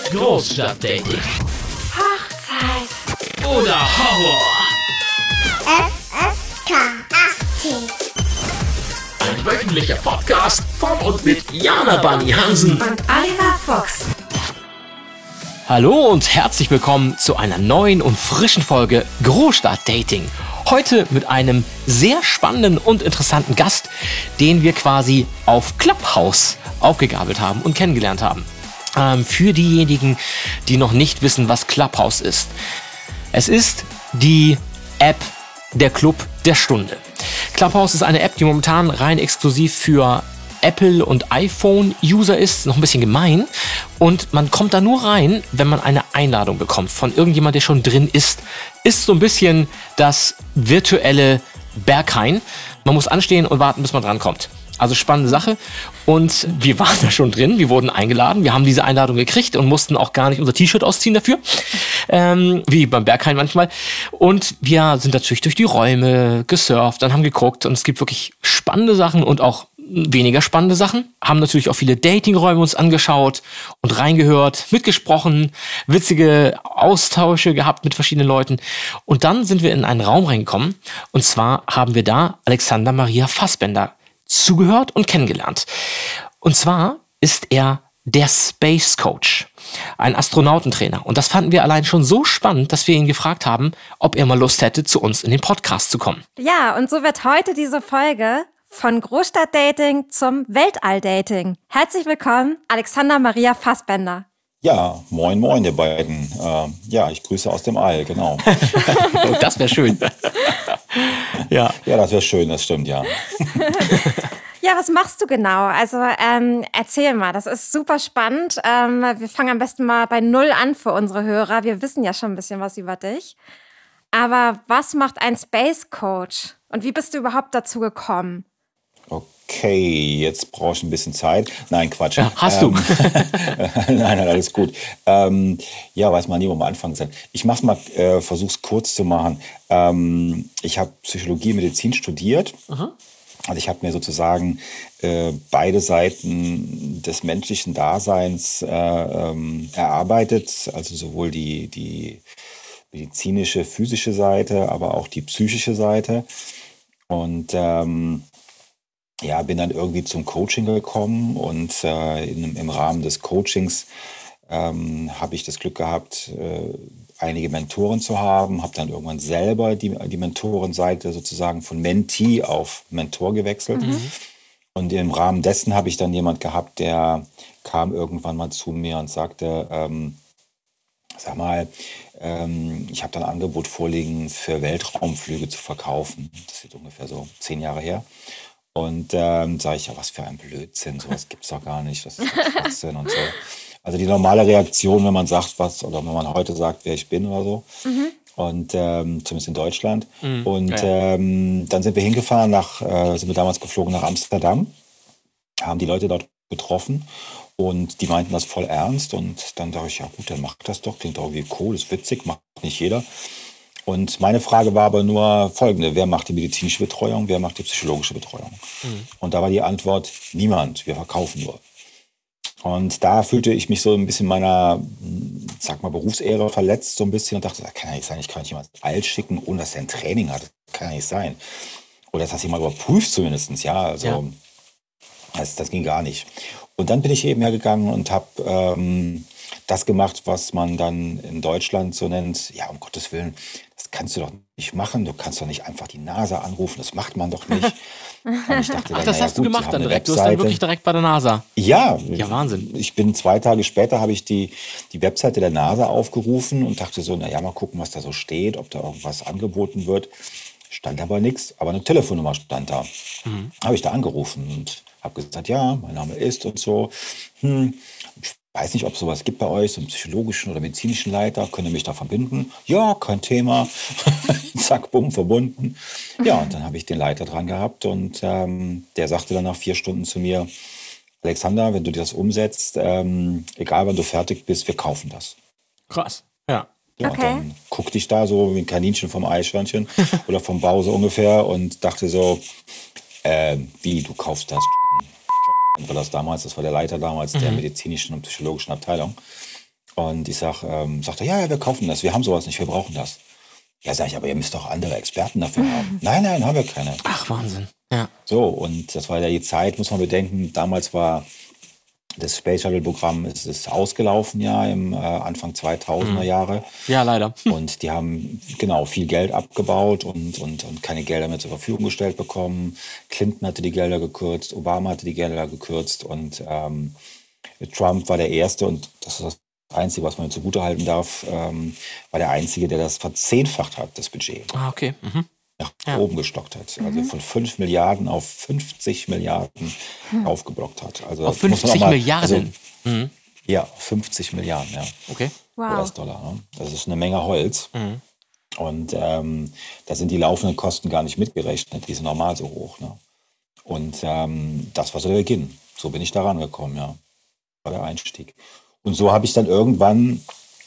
Großstadtdating. Hochzeit. Oder Horror. FSK 18. Ein wöchentlicher Podcast von und mit Jana Bunny Hansen Und Oliver Fuchs. Hallo und herzlich willkommen zu einer neuen und frischen Folge Großstadtdating. Heute mit einem sehr spannenden und interessanten Gast, den wir quasi auf Clubhouse aufgegabelt haben und kennengelernt haben. Für diejenigen, die noch nicht wissen, was Clubhouse ist. Es ist die App, der Club der Stunde. Clubhouse ist eine App, die momentan rein exklusiv für Apple- und iPhone-User ist, noch ein bisschen gemein. Und man kommt da nur rein, wenn man eine Einladung bekommt von irgendjemand, der schon drin ist. Ist so ein bisschen das virtuelle Berghain. Man muss anstehen und warten, bis man drankommt. Also spannende Sache. Und wir waren da schon drin, wir wurden eingeladen, wir haben diese Einladung gekriegt und mussten auch gar nicht unser T-Shirt ausziehen dafür. Wie beim Berghain manchmal. Und wir sind natürlich durch die Räume gesurft, dann haben geguckt und es gibt wirklich spannende Sachen und auch weniger spannende Sachen. Haben natürlich auch viele Datingräume uns angeschaut und reingehört, mitgesprochen, witzige Austausche gehabt mit verschiedenen Leuten. Und dann sind wir in einen Raum reingekommen und zwar haben wir da Alexander Maria Fassbender zugehört und kennengelernt. Und zwar ist er der Space Coach, ein Astronautentrainer. Und das fanden wir allein schon so spannend, dass wir ihn gefragt haben, ob er mal Lust hätte, zu uns in den Podcast zu kommen. Ja, und so wird heute diese Folge von Großstadtdating zum Weltalldating. Herzlich willkommen, Alexander Maria Fassbender. Ja, moin moin ihr beiden. Ich grüße aus dem All, genau. Das wäre schön. Ja. Ja, das wäre schön, das stimmt, ja. Ja, was machst du genau? Also erzähl mal, das ist super spannend. Wir fangen am besten mal bei Null an für unsere Hörer. Wir wissen ja schon ein bisschen was über dich. Aber was macht ein Space Coach? Und wie bist du überhaupt dazu gekommen? Okay, jetzt brauche ich ein bisschen Zeit. Nein, Quatsch. Ja, hast du. Nein, alles gut. Weiß man nie, wo man anfangen soll. Ich mach's mal, versuch's kurz zu machen. Ich habe Psychologie, Medizin studiert. Aha. Also ich habe mir sozusagen beide Seiten des menschlichen Daseins erarbeitet. Also sowohl die medizinische, physische Seite, aber auch die psychische Seite. Und bin dann irgendwie zum Coaching gekommen und im Rahmen des Coachings habe ich das Glück gehabt, einige Mentoren zu haben, habe dann irgendwann selber die Mentorenseite sozusagen von Mentee auf Mentor gewechselt. Mhm. Und im Rahmen dessen habe ich dann jemand gehabt, der kam irgendwann mal zu mir und sagte, ich habe da ein Angebot vorliegen, für Weltraumflüge zu verkaufen. Das ist ungefähr so 10 Jahre her. Und sage ich, ja, was für ein Blödsinn, sowas gibt es doch gar nicht, das ist doch Schwachsinn und so. Also die normale Reaktion, wenn man sagt was, oder wenn man heute sagt, wer ich bin oder so. Mhm. Und zumindest in Deutschland. Mhm. Und dann sind wir hingefahren, sind wir damals geflogen nach Amsterdam, haben die Leute dort getroffen und die meinten das voll ernst. Und dann dachte ich, ja gut, dann macht das doch, klingt doch irgendwie cool, ist witzig, macht nicht jeder. Und meine Frage war aber nur folgende: Wer macht die medizinische Betreuung, wer macht die psychologische Betreuung? Mhm. Und da war die Antwort: Niemand, wir verkaufen nur. Und da fühlte ich mich so ein bisschen meiner, Berufsehre verletzt, so ein bisschen, und dachte, das kann ja nicht sein, ich kann nicht jemand All schicken, ohne dass er ein Training hat. Das kann ja nicht sein. Oder dass das jemand überprüft zumindest, ja, also ja. Das ging gar nicht. Und dann bin ich eben hergegangen und habe das gemacht, was man dann in Deutschland so nennt, ja, um Gottes Willen, das kannst du doch nicht machen, du kannst doch nicht einfach die NASA anrufen, das macht man doch nicht. Und ich dachte, das hast du gemacht dann direkt, du hast dann wirklich direkt bei der NASA. Ja, Wahnsinn. Ich bin 2 Tage später, habe ich die Webseite der NASA aufgerufen und dachte so, naja, mal gucken, was da so steht, ob da irgendwas angeboten wird. Stand aber nichts, aber eine Telefonnummer stand da. Mhm. Habe ich da angerufen und habe gesagt, ja, mein Name ist und so. Ich weiß nicht, ob es sowas gibt bei euch, so einen psychologischen oder medizinischen Leiter. Könnt ihr mich da verbinden? Ja, kein Thema. Zack, bumm, verbunden. Ja, und dann habe ich den Leiter dran gehabt und der sagte dann nach 4 Stunden zu mir, Alexander, wenn du dir das umsetzt, egal wann du fertig bist, wir kaufen das. Krass, ja. Ja, okay. Und dann guckte ich da so wie ein Kaninchen vom Eichhörnchen oder vom Bau so ungefähr und dachte so, wie, du kaufst das? War das war der Leiter damals der medizinischen und psychologischen Abteilung. Und ich sagte, ja, wir kaufen das, wir haben sowas nicht, wir brauchen das. Ja, sag ich, aber ihr müsst doch andere Experten dafür haben. Nein, haben wir keine. Ach, Wahnsinn. Ja. So, und das war ja die Zeit, muss man bedenken, damals war das Space Shuttle-Programm ist ausgelaufen, ja, im Anfang 2000er Jahre. Ja, leider. Und die haben, genau, viel Geld abgebaut und keine Gelder mehr zur Verfügung gestellt bekommen. Clinton hatte die Gelder gekürzt, Obama hatte die Gelder gekürzt und Trump war der Erste, und das ist das Einzige, was man ihm zugutehalten darf, war der Einzige, der das verzehnfacht hat, das Budget. Ah, okay. Nach oben gestockt hat. Also von 5 Milliarden auf 50 Milliarden aufgeblockt hat. Also Auf 50 Milliarden? Also, ja, 50 Milliarden, ja. Okay. Wow. US-Dollar. Ne? Das ist eine Menge Holz. Und da sind die laufenden Kosten gar nicht mitgerechnet. Die sind normal so hoch. Ne? Und das war so der Beginn. So bin ich da rangekommen, ja. War der Einstieg. Und so habe ich dann irgendwann,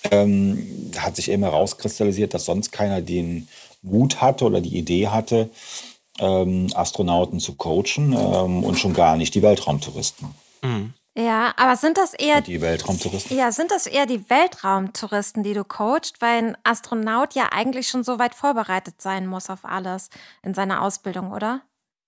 hat sich eben herauskristallisiert, dass sonst keiner den Mut hatte oder die Idee hatte, Astronauten zu coachen und schon gar nicht die Weltraumtouristen. Ja, aber sind das eher Die Weltraumtouristen. die Weltraumtouristen, die du coachst? Weil ein Astronaut ja eigentlich schon so weit vorbereitet sein muss auf alles in seiner Ausbildung, oder?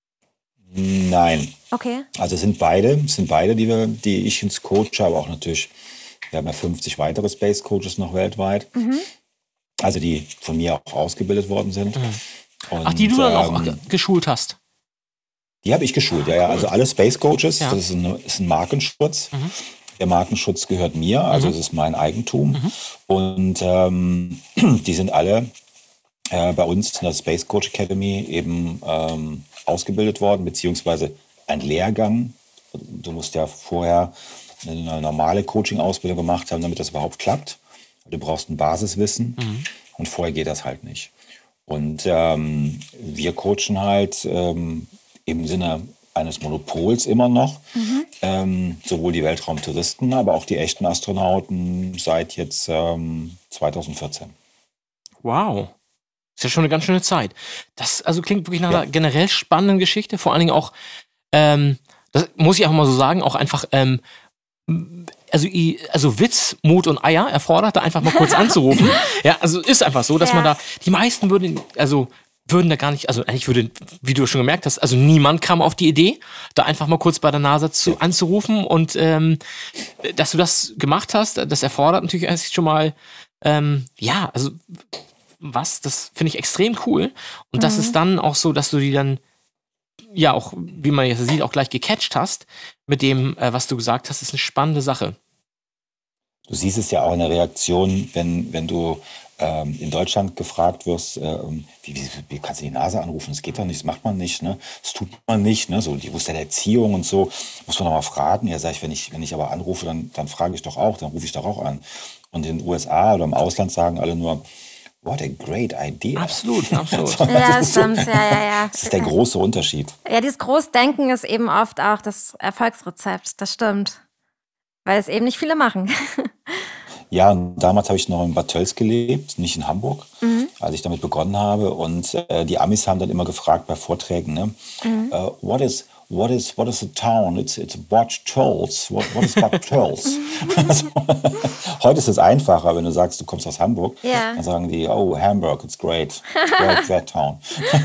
Nein. Okay. Also es sind beide, die ich ins Coach habe, auch natürlich, wir haben ja 50 weitere Space Coaches noch weltweit. Also die von mir auch ausgebildet worden sind. Und, Ach, die du dann auch geschult hast? Die habe ich geschult, ja. Also alle Space Coaches, das ist ein Markenschutz. Der Markenschutz gehört mir, also es ist mein Eigentum. Und die sind alle bei uns in der Space Coach Academy eben ausgebildet worden, beziehungsweise ein Lehrgang. Du musst ja vorher eine normale Coaching-Ausbildung gemacht haben, damit das überhaupt klappt. Du brauchst ein Basiswissen und vorher geht das halt nicht. Und wir coachen halt im Sinne eines Monopols immer noch, sowohl die Weltraumtouristen, aber auch die echten Astronauten seit jetzt 2014. Wow. Ist ja schon eine ganz schöne Zeit. Das also klingt wirklich nach einer generell spannenden Geschichte. Vor allen Dingen auch, das muss ich auch mal so sagen, auch einfach, also Witz, Mut und Eier erfordert, da einfach mal kurz anzurufen. Ja, also ist einfach so, dass man da, die meisten würden da gar nicht, also eigentlich würde, wie du schon gemerkt hast, also niemand kam auf die Idee, da einfach mal kurz bei der NASA anzurufen, und dass du das gemacht hast, das erfordert natürlich erst schon mal, das finde ich extrem cool, und das ist dann auch so, dass du die dann ja auch, wie man jetzt sieht, auch gleich gecatcht hast mit dem, was du gesagt hast, ist eine spannende Sache. Du siehst es ja auch in der Reaktion, wenn du in Deutschland gefragt wirst, wie kannst du die NASA anrufen? Das geht doch nicht, das macht man nicht, ne? Das tut man nicht, ne? So, die wusste der Erziehung und so, muss man noch mal fragen. Ja, sag ich, wenn ich aber anrufe, dann frage ich doch auch, dann rufe ich doch auch an. Und in den USA oder im Ausland sagen alle nur, what a great idea. Absolut. Ja, stimmt, ja. Das ist der große Unterschied. Ja, dieses Großdenken ist eben oft auch das Erfolgsrezept, das stimmt. Weil es eben nicht viele machen. Ja, und damals habe ich noch in Bad Tölz gelebt, nicht in Hamburg, als ich damit begonnen habe. Und die Amis haben dann immer gefragt bei Vorträgen, ne? What is the town? It's Bad Tölz. What is Bad Tölz? Heute ist es einfacher, wenn du sagst, du kommst aus Hamburg. Ja. Dann sagen die, oh, Hamburg, it's great. Great town.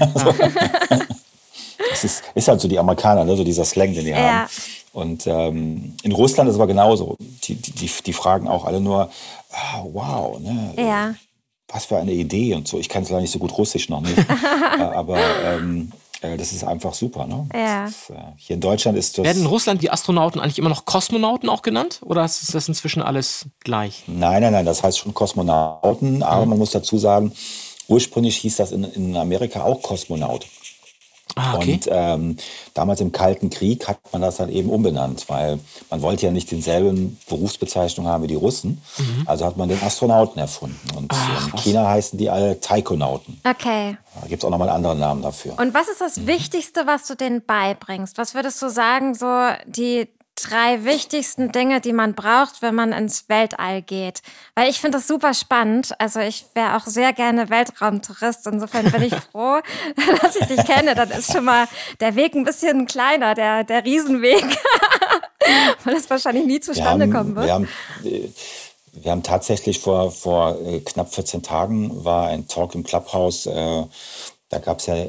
Das ist halt so die Amerikaner, ne? So dieser Slang, den die haben. Und in Russland ist es aber genauso. Die fragen auch alle nur, wow, ne? Ja. Was für eine Idee und so. Ich kann zwar nicht so gut Russisch noch nicht, aber das ist einfach super. Ne? Ja. Hier in Deutschland ist das... Werden in Russland die Astronauten eigentlich immer noch Kosmonauten auch genannt? Oder ist das inzwischen alles gleich? Nein, das heißt schon Kosmonauten. Aber man muss dazu sagen, ursprünglich hieß das in Amerika auch Kosmonaut. Ah, okay. Und damals im Kalten Krieg hat man das dann eben umbenannt, weil man wollte ja nicht denselben Berufsbezeichnung haben wie die Russen. Also hat man den Astronauten erfunden. Und in China heißen die alle Taikonauten. Okay. Da gibt es auch nochmal einen anderen Namen dafür. Und was ist das Wichtigste, was du denen beibringst? Was würdest du sagen, so die 3 wichtigsten Dinge, die man braucht, wenn man ins Weltall geht? Weil ich finde das super spannend. Also ich wäre auch sehr gerne Weltraumtourist. Insofern bin ich froh, dass ich dich kenne. Dann ist schon mal der Weg ein bisschen kleiner, der Riesenweg. Weil das wahrscheinlich nie zustande kommen wird. Wir haben tatsächlich vor knapp 14 Tagen war ein Talk im Clubhouse. Da gab es ja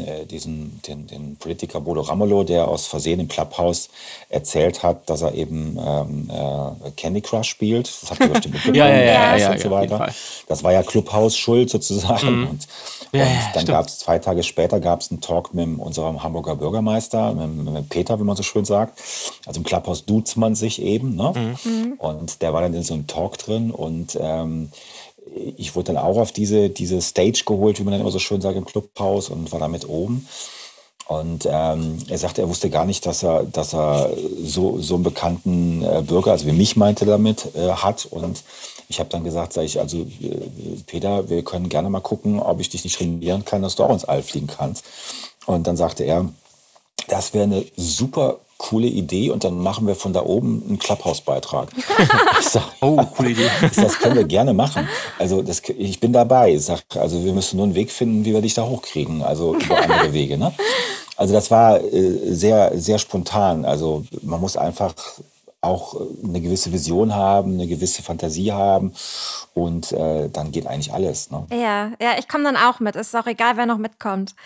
den Politiker Bodo Ramelow, der aus Versehen im Clubhouse erzählt hat, dass er eben Candy Crush spielt. Das habt ihr bestimmt mitbekommen. Ja, und so auf jeden weiter. Fall. Das war ja Clubhouse Schuld sozusagen. Und dann stimmt. gab es 2 Tage später einen Talk mit unserem Hamburger Bürgermeister, mit Peter, wie man so schön sagt. Also im Clubhouse duzt man sich eben. Ne? Und der war dann in so einem Talk drin und ich wurde dann auch auf diese Stage geholt, wie man dann immer so schön sagt, im Clubhaus und war damit oben. Und er sagte, er wusste gar nicht, dass er so einen bekannten Bürger, also wie mich meinte damit, hat. Und ich habe dann gesagt, Peter, wir können gerne mal gucken, ob ich dich nicht trainieren kann, dass du auch ins All fliegen kannst. Und dann sagte er, das wäre eine super coole Idee und dann machen wir von da oben einen Clubhouse-Beitrag. Ich sag, Coole Idee. das können wir gerne machen. Also ich bin dabei. Ich sag, also wir müssen nur einen Weg finden, wie wir dich da hochkriegen. Also über andere Wege. Ne? Also das war sehr, sehr spontan. Also man muss einfach auch eine gewisse Vision haben, eine gewisse Fantasie haben und dann geht eigentlich alles. Ne? Ja, ich komme dann auch mit. Ist auch egal, wer noch mitkommt.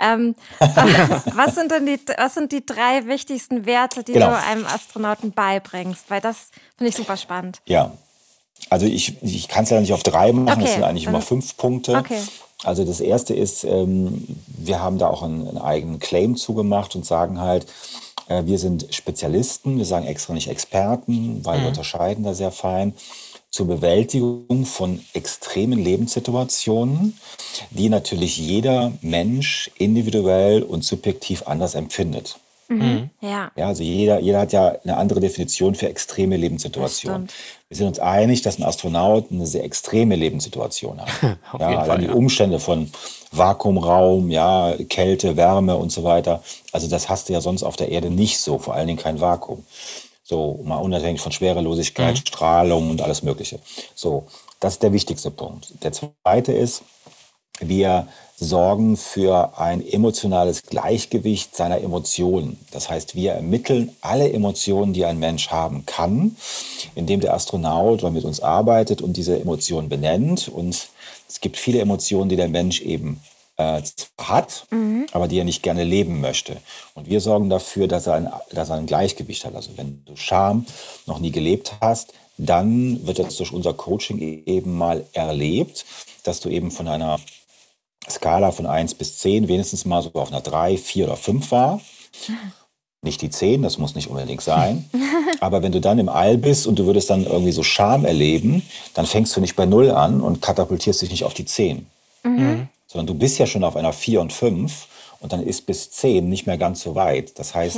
Was sind die 3 wichtigsten Werte, die du einem Astronauten beibringst? Weil das finde ich super spannend. Ja, also ich kann es ja nicht auf 3 machen, es sind eigentlich immer 5 Punkte. Okay. Also das erste ist, wir haben da auch einen eigenen Claim zugemacht und sagen halt, wir sind Spezialisten, wir sagen extra nicht Experten, weil wir unterscheiden da sehr fein, zur Bewältigung von extremen Lebenssituationen, die natürlich jeder Mensch individuell und subjektiv anders empfindet. Ja. Ja, also jeder hat ja eine andere Definition für extreme Lebenssituationen. Das stimmt. Wir sind uns einig, dass ein Astronaut eine sehr extreme Lebenssituation hat. Auf jeden Fall, die Umstände von Vakuumraum, Kälte, Wärme und so weiter. Also das hast du ja sonst auf der Erde nicht so, vor allen Dingen kein Vakuum. So, mal unabhängig von Schwerelosigkeit, Strahlung und alles Mögliche. So, das ist der wichtigste Punkt. Der zweite ist, wir sorgen für ein emotionales Gleichgewicht seiner Emotionen. Das heißt, wir ermitteln alle Emotionen, die ein Mensch haben kann, indem der Astronaut mit uns arbeitet und diese Emotionen benennt. Und es gibt viele Emotionen, die der Mensch eben hat, aber die er nicht gerne leben möchte. Und wir sorgen dafür, dass er ein Gleichgewicht hat. Also wenn du Scham noch nie gelebt hast, dann wird das durch unser Coaching eben mal erlebt, dass du eben von einer Skala von 1 bis 10 wenigstens mal so auf einer 3, 4 oder 5 war. Nicht die 10, das muss nicht unbedingt sein. Aber wenn du dann im All bist und du würdest dann irgendwie so Scham erleben, dann fängst du nicht bei 0 an und katapultierst dich nicht auf die 10. Sondern du bist ja schon auf einer 4 und 5 und dann ist bis 10 nicht mehr ganz so weit. Das heißt,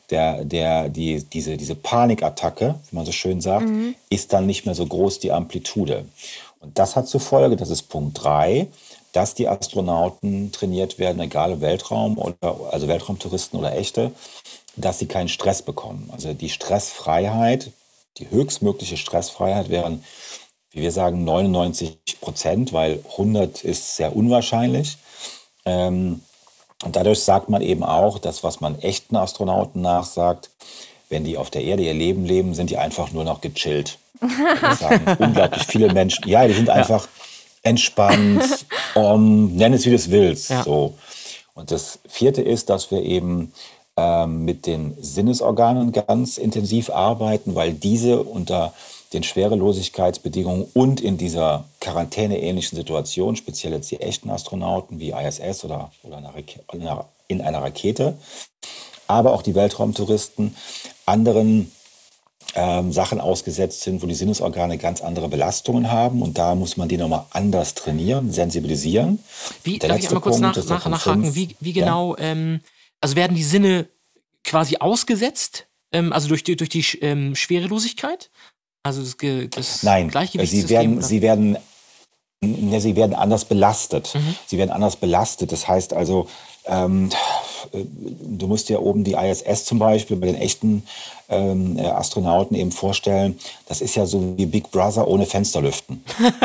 diese Panikattacke, wie man so schön sagt, ist dann nicht mehr so groß, die Amplitude. Und das hat zur Folge, das ist Punkt 3, dass die Astronauten trainiert werden, egal ob also Weltraumtouristen oder echte, dass sie keinen Stress bekommen. Also die Stressfreiheit, die höchstmögliche Stressfreiheit wären, wie wir sagen, 99%, weil 100 ist sehr unwahrscheinlich. Und dadurch sagt man eben auch, dass was man echten Astronauten nachsagt, wenn die auf der Erde ihr Leben leben, sind die einfach nur noch gechillt. Das sagen unglaublich viele Menschen. Ja, die sind einfach entspannt, nenn es wie du es willst. Ja. So. Und das vierte ist, dass wir eben mit den Sinnesorganen ganz intensiv arbeiten, weil diese unter den Schwerelosigkeitsbedingungen und in dieser quarantäneähnlichen Situation, speziell jetzt die echten Astronauten wie ISS oder in einer Rakete, aber auch die Weltraumtouristen anderen Sachen ausgesetzt sind, wo die Sinnesorgane ganz andere Belastungen haben. Und da muss man die nochmal anders trainieren, sensibilisieren. Darf ich einmal kurz nachhaken? Wie genau, also werden die Sinne quasi ausgesetzt, also durch die Schwerelosigkeit? Also das Nein, Gleichgewichtssystem? sie werden anders belastet. Sie werden anders belastet. Das heißt also, du musst dir oben die ISS zum Beispiel bei den echten Astronauten eben vorstellen, das ist ja so wie Big Brother ohne Fensterlüften.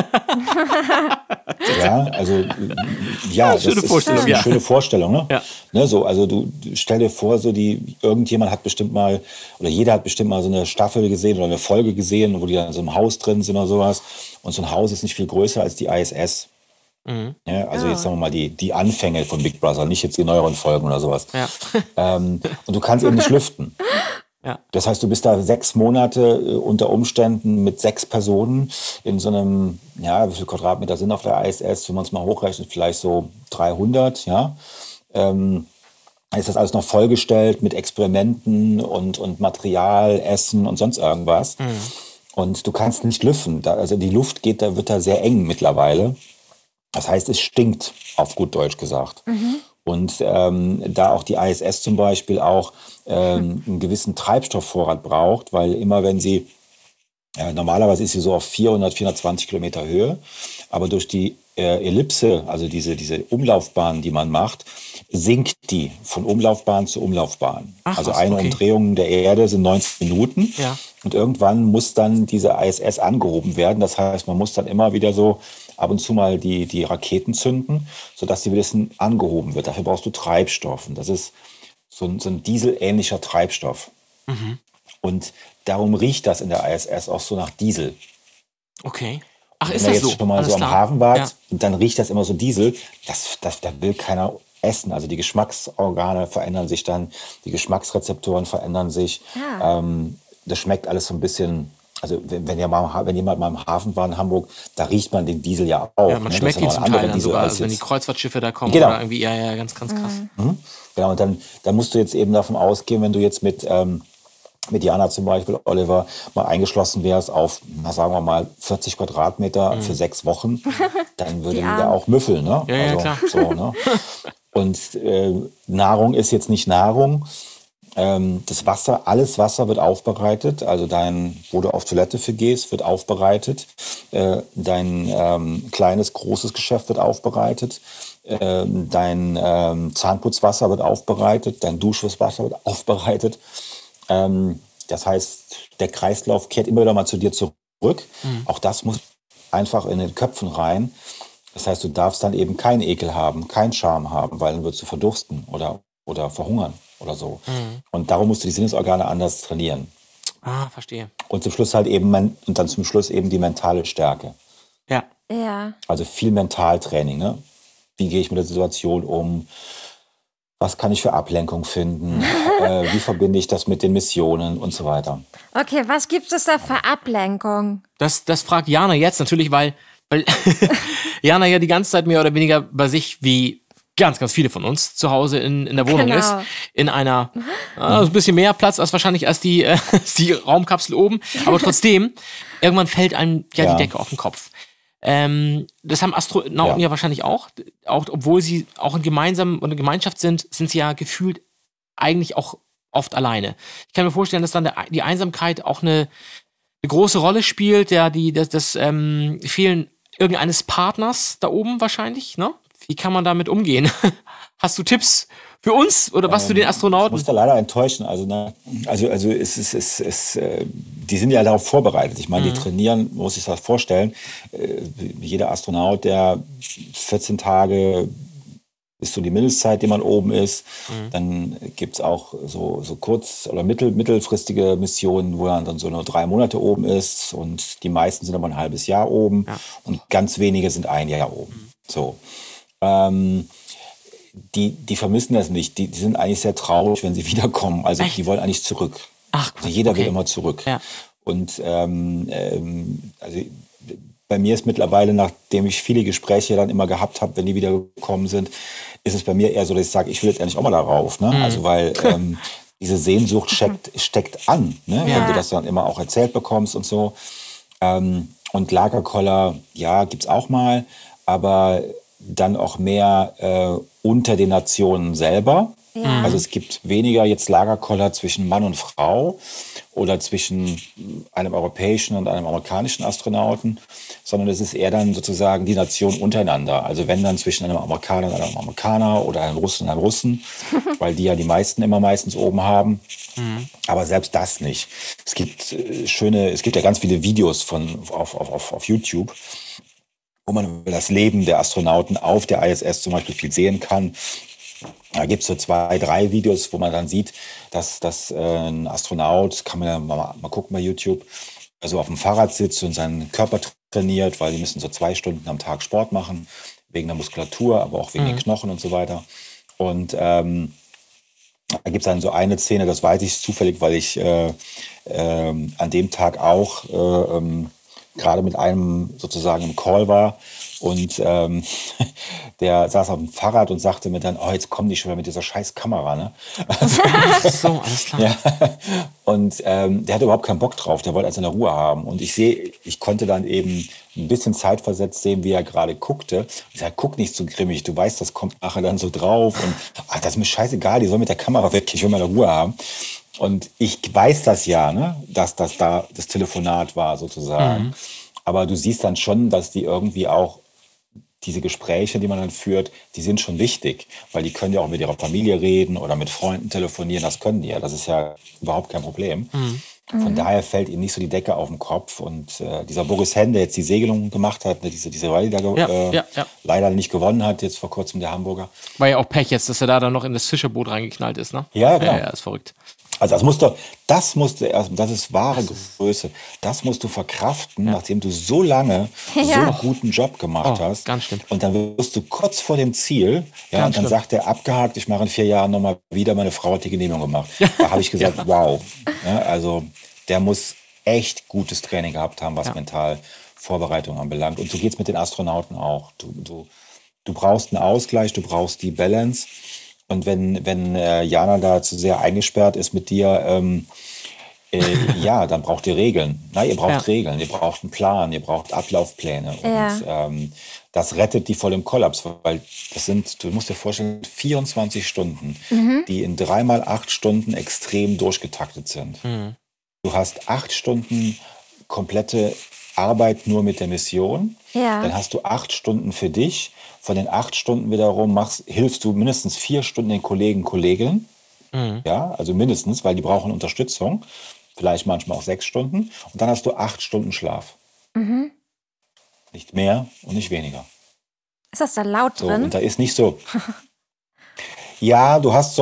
Ja, also ja, das schöne ist Vorstellung, eine ja. schöne Vorstellung. Ne? Ja. Ne, so, also du stell dir vor, so irgendjemand hat bestimmt mal, oder jeder hat bestimmt mal so eine Staffel gesehen oder eine Folge gesehen, wo die dann in so einem Haus drin sind oder sowas. Und so ein Haus ist nicht viel größer als die ISS. Ja, also jetzt sagen wir mal die Anfänge von Big Brother, nicht jetzt die neueren Folgen oder sowas. Ja. Und du kannst eben nicht lüften. Ja. Das heißt, du bist da 6 Monate unter Umständen mit 6 Personen in so einem, ja, wie viele Quadratmeter sind auf der ISS, wenn man es mal hochrechnet, vielleicht so 300, ja. Ist das alles noch vollgestellt mit Experimenten und Material, Essen und sonst irgendwas. Und du kannst nicht lüften. Also die Luft wird da sehr eng mittlerweile. Das heißt, es stinkt, auf gut Deutsch gesagt. Und da auch die ISS zum Beispiel auch einen gewissen Treibstoffvorrat braucht, weil immer wenn sie, normalerweise ist sie so auf 420 Kilometer Höhe, aber durch die Ellipse, also diese Umlaufbahn, die man macht, sinkt die von Umlaufbahn zu Umlaufbahn. Ach, also was, eine okay. Umdrehung der Erde sind 19 Minuten. Ja. Und irgendwann muss dann diese ISS angehoben werden. Das heißt, man muss dann immer wieder so ab und zu mal die Raketen zünden, sodass sie wieder ein bisschen angehoben wird. Dafür brauchst du Treibstoff. Und das ist so ein dieselähnlicher Treibstoff. Und darum riecht das in der ISS auch so nach Diesel. Okay. Ach, Wenn ist ihr das jetzt so? schon mal Alles so am klar. Hafen wart, Ja. und dann riecht das immer so Diesel, da will keiner essen. Also die Geschmacksorgane verändern sich dann, die Geschmacksrezeptoren verändern sich. Das schmeckt alles so ein bisschen, also wenn jemand mal im Hafen war in Hamburg, da riecht man den Diesel ja auch. Ja, man ne? Das schmeckt ist ihn noch zum ein anderer Teil dann Diesel sogar, als also wenn die jetzt. Kreuzfahrtschiffe da kommen Genau. oder irgendwie, ja, ganz krass. Genau, und dann musst du jetzt eben davon ausgehen, wenn du jetzt mit Jana zum Beispiel, Oliver, mal eingeschlossen wärst auf, sagen wir mal, 40 Quadratmeter für 6 Wochen, dann würde der auch müffeln. Ne? Ja, klar. So, ne? Und Nahrung ist jetzt nicht Nahrung. Das Wasser, alles Wasser wird aufbereitet. Also wo du auf Toilette für gehst, wird aufbereitet. Dein kleines, großes Geschäft wird aufbereitet. Dein Zahnputzwasser wird aufbereitet. Dein Duschwasser wird aufbereitet. Das heißt, der Kreislauf kehrt immer wieder mal zu dir zurück. Auch das muss einfach in den Köpfen rein. Das heißt, du darfst dann eben keinen Ekel haben, keinen Scham haben, weil dann wirst du verdursten oder verhungern oder so. Und darum musst du die Sinnesorgane anders trainieren. Ah, verstehe. Und zum Schluss halt eben zum Schluss eben die mentale Stärke. Ja. Ja. Also viel Mentaltraining. Ne? Wie gehe ich mit der Situation um? Was kann ich für Ablenkung finden? Wie verbinde ich das mit den Missionen und so weiter? Okay, was gibt es da für Ablenkung? Das fragt Jana jetzt natürlich, weil Jana ja die ganze Zeit mehr oder weniger bei sich wie ganz, ganz viele von uns zu Hause in der Wohnung Genau. ist. In einer, so ein bisschen mehr Platz als wahrscheinlich als die Raumkapsel oben. Aber trotzdem, irgendwann fällt einem ja die Decke auf den Kopf. Das haben Astronauten ja wahrscheinlich auch, obwohl sie auch in Gemeinschaft sind sie ja gefühlt eigentlich auch oft alleine. Ich kann mir vorstellen, dass dann die Einsamkeit auch eine große Rolle spielt, das Fehlen irgendeines Partners da oben wahrscheinlich, ne? Wie kann man damit umgehen? Hast du Tipps für uns oder was für den Ich Astronauten? muss da leider enttäuschen. Also die sind ja darauf vorbereitet. Ich meine, die trainieren, muss sich das vorstellen. Jeder Astronaut, der 14 Tage ist so die Mindestzeit, die man oben ist. Dann gibt es auch so kurz- oder mittelfristige Missionen, wo man dann so nur 3 Monate oben ist. Und die meisten sind aber ein halbes Jahr oben. Ja. Und ganz wenige sind 1 Jahr oben. So. Die vermissen das nicht. Die sind eigentlich sehr traurig, wenn sie wiederkommen. Also Echt? die wollen eigentlich zurück. Ach, Also jeder will okay. immer zurück. Ja. Und also bei mir ist mittlerweile, nachdem ich viele Gespräche dann immer gehabt habe, wenn die wiedergekommen sind, ist es bei mir eher so, dass ich sage, ich will jetzt endlich auch mal darauf. Ne? Also weil diese Sehnsucht steckt an, ne? Ja. Wenn du das dann immer auch erzählt bekommst und so. Und Lagerkoller, ja, gibt's auch mal, aber dann auch mehr unter den Nationen selber. Ja. Also es gibt weniger jetzt Lagerkoller zwischen Mann und Frau oder zwischen einem europäischen und einem amerikanischen Astronauten, sondern es ist eher dann sozusagen die Nation untereinander. Also wenn dann zwischen einem Amerikaner und einem Amerikaner oder einem Russen und einem Russen, weil die ja die meisten immer meistens oben haben. Aber selbst das nicht. Es gibt es gibt ja ganz viele Videos auf YouTube, wo man über das Leben der Astronauten auf der ISS zum Beispiel viel sehen kann. Da gibt es so 2, 3 Videos, wo man dann sieht, dass ein Astronaut, kann man ja mal gucken bei YouTube, also auf dem Fahrrad sitzt und seinen Körper trainiert, weil die müssen so 2 Stunden am Tag Sport machen, wegen der Muskulatur, aber auch wegen den Knochen und so weiter. Und da gibt es dann so eine Szene, das weiß ich zufällig, weil ich an dem Tag auch gerade mit einem sozusagen im Call war und der saß auf dem Fahrrad und sagte mir dann, oh, jetzt kommen die schon wieder mit dieser scheiß Kamera, ne? So, alles klar. Ja. Und der hatte überhaupt keinen Bock drauf, der wollte also eine Ruhe haben. Und ich konnte dann eben ein bisschen zeitversetzt sehen, wie er gerade guckte. Ich sage, guck nicht so grimmig, du weißt, das kommt nachher dann so drauf. Und das ist mir scheißegal, die soll mit der Kamera weg, ich will meine Ruhe haben. Und ich weiß das ja, ne, dass das da das Telefonat war sozusagen. Aber du siehst dann schon, dass die irgendwie auch diese Gespräche, die man dann führt, die sind schon wichtig, weil die können ja auch mit ihrer Familie reden oder mit Freunden telefonieren, das können die ja, das ist ja überhaupt kein Problem. Von daher fällt ihnen nicht so die Decke auf den Kopf und dieser Boris Henn, der jetzt die Segelung gemacht hat, ne, diese Rallye da leider nicht gewonnen hat, jetzt vor kurzem der Hamburger. War ja auch Pech jetzt, dass er da dann noch in das Fischerboot reingeknallt ist, ne? Ja, genau. Ja, ist verrückt. Also das ist wahre Größe. Das musst du verkraften, nachdem du so lange so einen guten Job gemacht hast. Ganz schlimm. Und dann wirst du kurz vor dem Ziel, ja, Ganz und dann schlimm. sagt er, abgehakt, ich mache in 4 Jahren nochmal wieder, meine Frau hat die Genehmigung gemacht. Da habe ich gesagt, wow. Ja, also der muss echt gutes Training gehabt haben, was mental Vorbereitung anbelangt. Und so geht's mit den Astronauten auch. Du brauchst einen Ausgleich, du brauchst die Balance. Und wenn Jana da zu sehr eingesperrt ist mit dir, ja, dann braucht ihr Regeln. Na, ihr braucht Regeln, ihr braucht einen Plan, ihr braucht Ablaufpläne. Und das rettet die voll im Kollaps, weil du musst dir vorstellen, 24 Stunden, die in 3 mal 8 Stunden extrem durchgetaktet sind. Du hast 8 Stunden komplette Arbeit nur mit der Mission. Ja. Dann hast du 8 Stunden für dich. Von den 8 Stunden wiederum hilfst du mindestens 4 Stunden den Kolleginnen. Ja, also mindestens, weil die brauchen Unterstützung. Vielleicht manchmal auch 6 Stunden. Und dann hast du 8 Stunden Schlaf. Nicht mehr und nicht weniger. Ist das da laut So, drin? und da ist nicht so. Ja, du hast so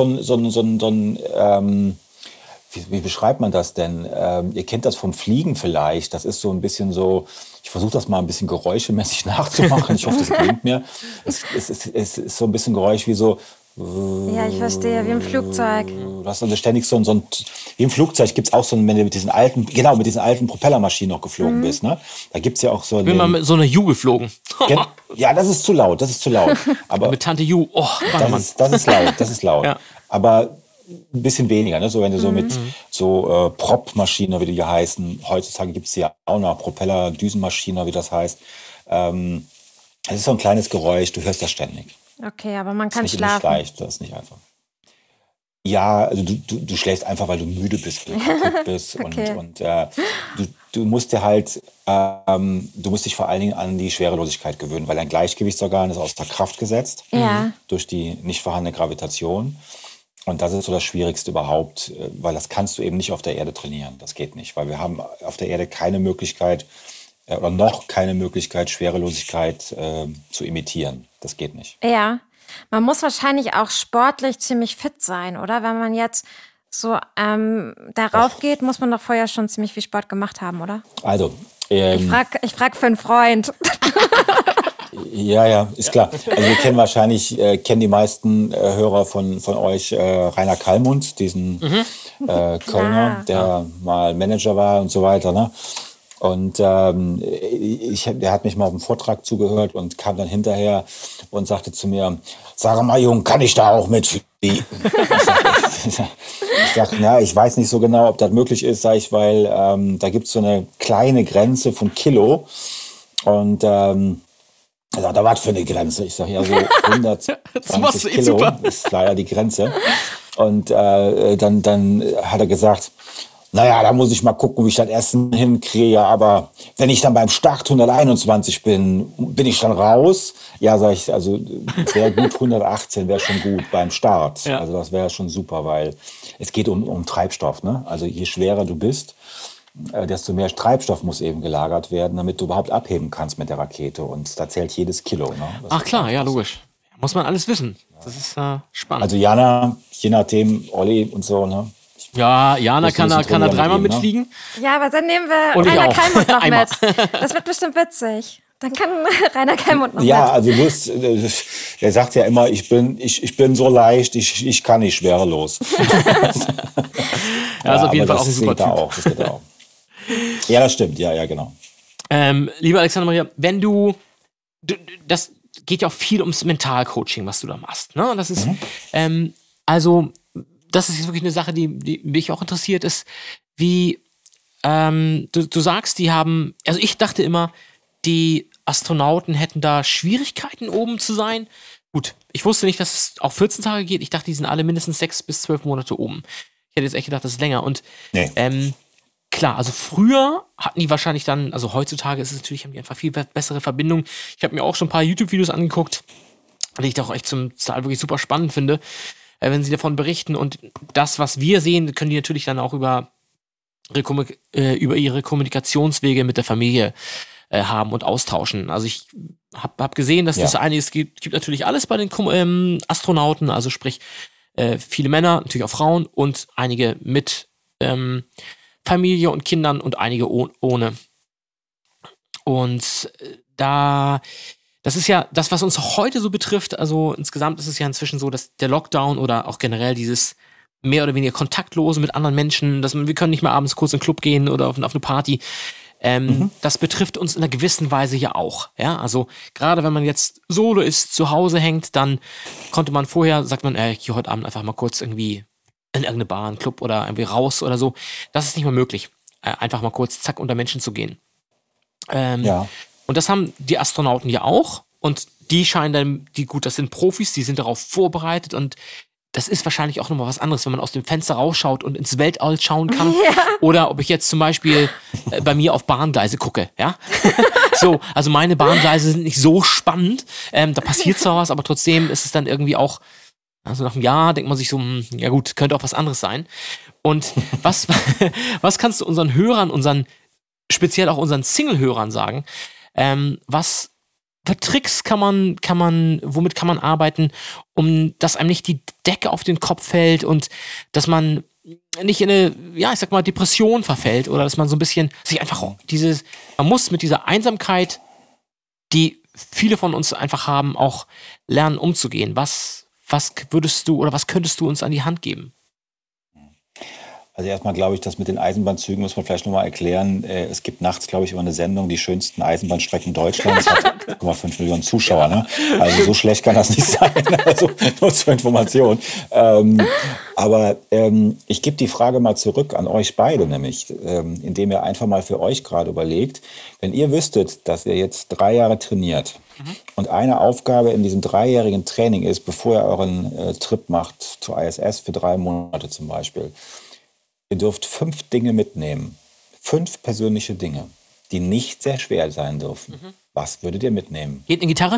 ein wie beschreibt man das denn? Ihr kennt das vom Fliegen vielleicht. Das ist so ein bisschen so, ich versuche das mal ein bisschen geräuschemäßig nachzumachen. Ich hoffe, das klingt mir. Es ist so ein bisschen Geräusch wie so. Ja, ich verstehe, wie im Flugzeug. Du hast also ständig so ein wie im Flugzeug gibt es auch so ein, wenn du mit diesen alten Propellermaschinen noch geflogen bist, ne? Da gibt es ja auch so Ich bin mal mit so einer Ju geflogen. Ja, das ist zu laut, Aber Mit Tante Ju. Oh, das ist laut. Ja. Aber ein bisschen weniger, ne? So wenn du so mit so Prop-Maschinen, wie die ja heißen, heutzutage gibt es ja auch noch Propeller, Düsenmaschinen, wie das heißt. Es ist so ein kleines Geräusch, du hörst das ständig. Okay, aber man kann Das ist nicht schlafen. leicht, das ist nicht einfach. Ja, also du schläfst einfach, weil du müde bist, weil du kaputt bist. Okay. Und du musst dir halt, du musst dich vor allen Dingen an die Schwerelosigkeit gewöhnen, weil dein Gleichgewichtsorgan ist außer Kraft gesetzt Ja. durch die nicht vorhandene Gravitation. Und das ist so das Schwierigste überhaupt, weil das kannst du eben nicht auf der Erde trainieren. Das geht nicht, weil wir haben auf der Erde keine Möglichkeit oder noch keine Möglichkeit, Schwerelosigkeit zu imitieren. Das geht nicht. Ja. Man muss wahrscheinlich auch sportlich ziemlich fit sein, oder? Wenn man jetzt so darauf geht, muss man doch vorher schon ziemlich viel Sport gemacht haben, oder? Also, Ich frag für einen Freund. ja, ist klar. Also wir kennen die meisten Hörer von euch Rainer Kallmund, diesen Kölner, der mal Manager war und so weiter, ne? Und der hat mich mal auf dem Vortrag zugehört und kam dann hinterher und sagte zu mir, sag mal, Jung, kann ich da auch mitfliegen? Ich sag, ja, ich weiß nicht so genau, ob das möglich ist, sag ich, weil da gibt es so eine kleine Grenze von Kilo und Er sagt, was für eine Grenze? Ich sage, ja, so machst 120 du eh Kilo super. ist leider die Grenze. Und dann hat er gesagt, naja, da muss ich mal gucken, wie ich das Essen hinkriege. Aber wenn ich dann beim Start 121 bin ich dann raus? Ja, sag ich, also wäre gut 118, wäre schon gut beim Start. Ja. Also das wäre schon super, weil es geht um Treibstoff. Ne? Also je schwerer du bist, desto mehr Treibstoff muss eben gelagert werden, damit du überhaupt abheben kannst mit der Rakete. Und da zählt jedes Kilo. Ne? Das Ach ist klar, ja, einfach so. logisch. Muss man alles wissen. Das ist spannend. Also Jana, je nachdem, Olli und so, ne? ja, Jana Musst du kann ein da bisschen trainieren dreimal mit ihm, ne? mitfliegen. Ja, aber dann nehmen wir Und ich Rainer auch. Kallmund noch Einmal. mit. Das wird bestimmt witzig. Dann kann Rainer Kallmund noch Ja, mit. also er sagt ja immer, ich bin so leicht, ich kann nicht schwerelos. Ja, ist auf jeden aber Fall auch ein das super geht da Typ. auch, das geht da auch. Ja, das stimmt, ja, genau. Lieber Alexander Maria, wenn das geht ja auch viel ums Mentalcoaching, was du da machst. Ne? Das ist, also, das ist jetzt wirklich eine Sache, die mich auch interessiert, ist, wie, du sagst, die haben, also ich dachte immer, die Astronauten hätten da Schwierigkeiten, oben zu sein. Gut, ich wusste nicht, dass es auch 14 Tage geht. Ich dachte, die sind alle mindestens 6 bis 12 Monate oben. Ich hätte jetzt echt gedacht, das ist länger. Und Nee. klar, also früher hatten die wahrscheinlich dann, also heutzutage ist es natürlich, haben die einfach viel bessere Verbindung. Ich habe mir auch schon ein paar YouTube-Videos angeguckt, die ich da auch echt zum Teil wirklich super spannend finde, wenn sie davon berichten. Und das, was wir sehen, können die natürlich dann auch über ihre Kommunikationswege mit der Familie haben und austauschen. Also ich hab gesehen, dass das eine, es gibt natürlich alles bei den Astronauten, also sprich viele Männer, natürlich auch Frauen und einige mit Familie und Kindern und einige ohne. Und das ist ja das, was uns heute so betrifft. Also insgesamt ist es ja inzwischen so, dass der Lockdown oder auch generell dieses mehr oder weniger Kontaktlose mit anderen Menschen, wir können nicht mehr abends kurz in den Club gehen oder auf eine Party. Das betrifft uns in einer gewissen Weise ja auch. Ja? Also gerade wenn man jetzt solo ist, zu Hause hängt, dann konnte man vorher, sagt man, ich gehe heute Abend einfach mal kurz irgendwie in irgendeine Bar, einen Club oder irgendwie raus oder so. Das ist nicht mehr möglich, einfach mal kurz zack unter Menschen zu gehen. Und das haben die Astronauten ja auch. Und die scheinen dann, das sind Profis, die sind darauf vorbereitet und das ist wahrscheinlich auch nochmal was anderes, wenn man aus dem Fenster rausschaut und ins Weltall schauen kann. Ja. Oder ob ich jetzt zum Beispiel bei mir auf Bahngleise gucke, ja. So, also meine Bahngleise sind nicht so spannend. Da passiert zwar was, aber trotzdem ist es dann irgendwie auch, also nach einem Jahr denkt man sich so, ja gut, könnte auch was anderes sein. Und was kannst du unseren Hörern, speziell auch unseren Single-Hörern sagen? Was für Tricks womit kann man arbeiten, um dass einem nicht die Decke auf den Kopf fällt und dass man nicht in eine, ich sag mal, Depression verfällt oder dass man so ein bisschen sich einfach man muss mit dieser Einsamkeit, die viele von uns einfach haben, auch lernen umzugehen. Was würdest du oder was könntest du uns an die Hand geben? Also erstmal glaube ich, das mit den Eisenbahnzügen muss man vielleicht nochmal erklären. Es gibt nachts, glaube ich, immer eine Sendung, die schönsten Eisenbahnstrecken Deutschlands. Hat 1,5 Millionen Zuschauer. Ne? Also so schlecht kann das nicht sein. Also nur zur Information. Aber ich gebe die Frage mal zurück an euch beide, nämlich, indem ihr einfach mal für euch gerade überlegt, wenn ihr wüsstet, dass ihr jetzt 3 Jahre trainiert und eine Aufgabe in diesem 3-jährigen Training ist, bevor ihr euren Trip macht zur ISS für 3 Monate zum Beispiel, ihr dürft 5 Dinge mitnehmen. 5 persönliche Dinge, die nicht sehr schwer sein dürfen. Was würdet ihr mitnehmen? Geht eine Gitarre?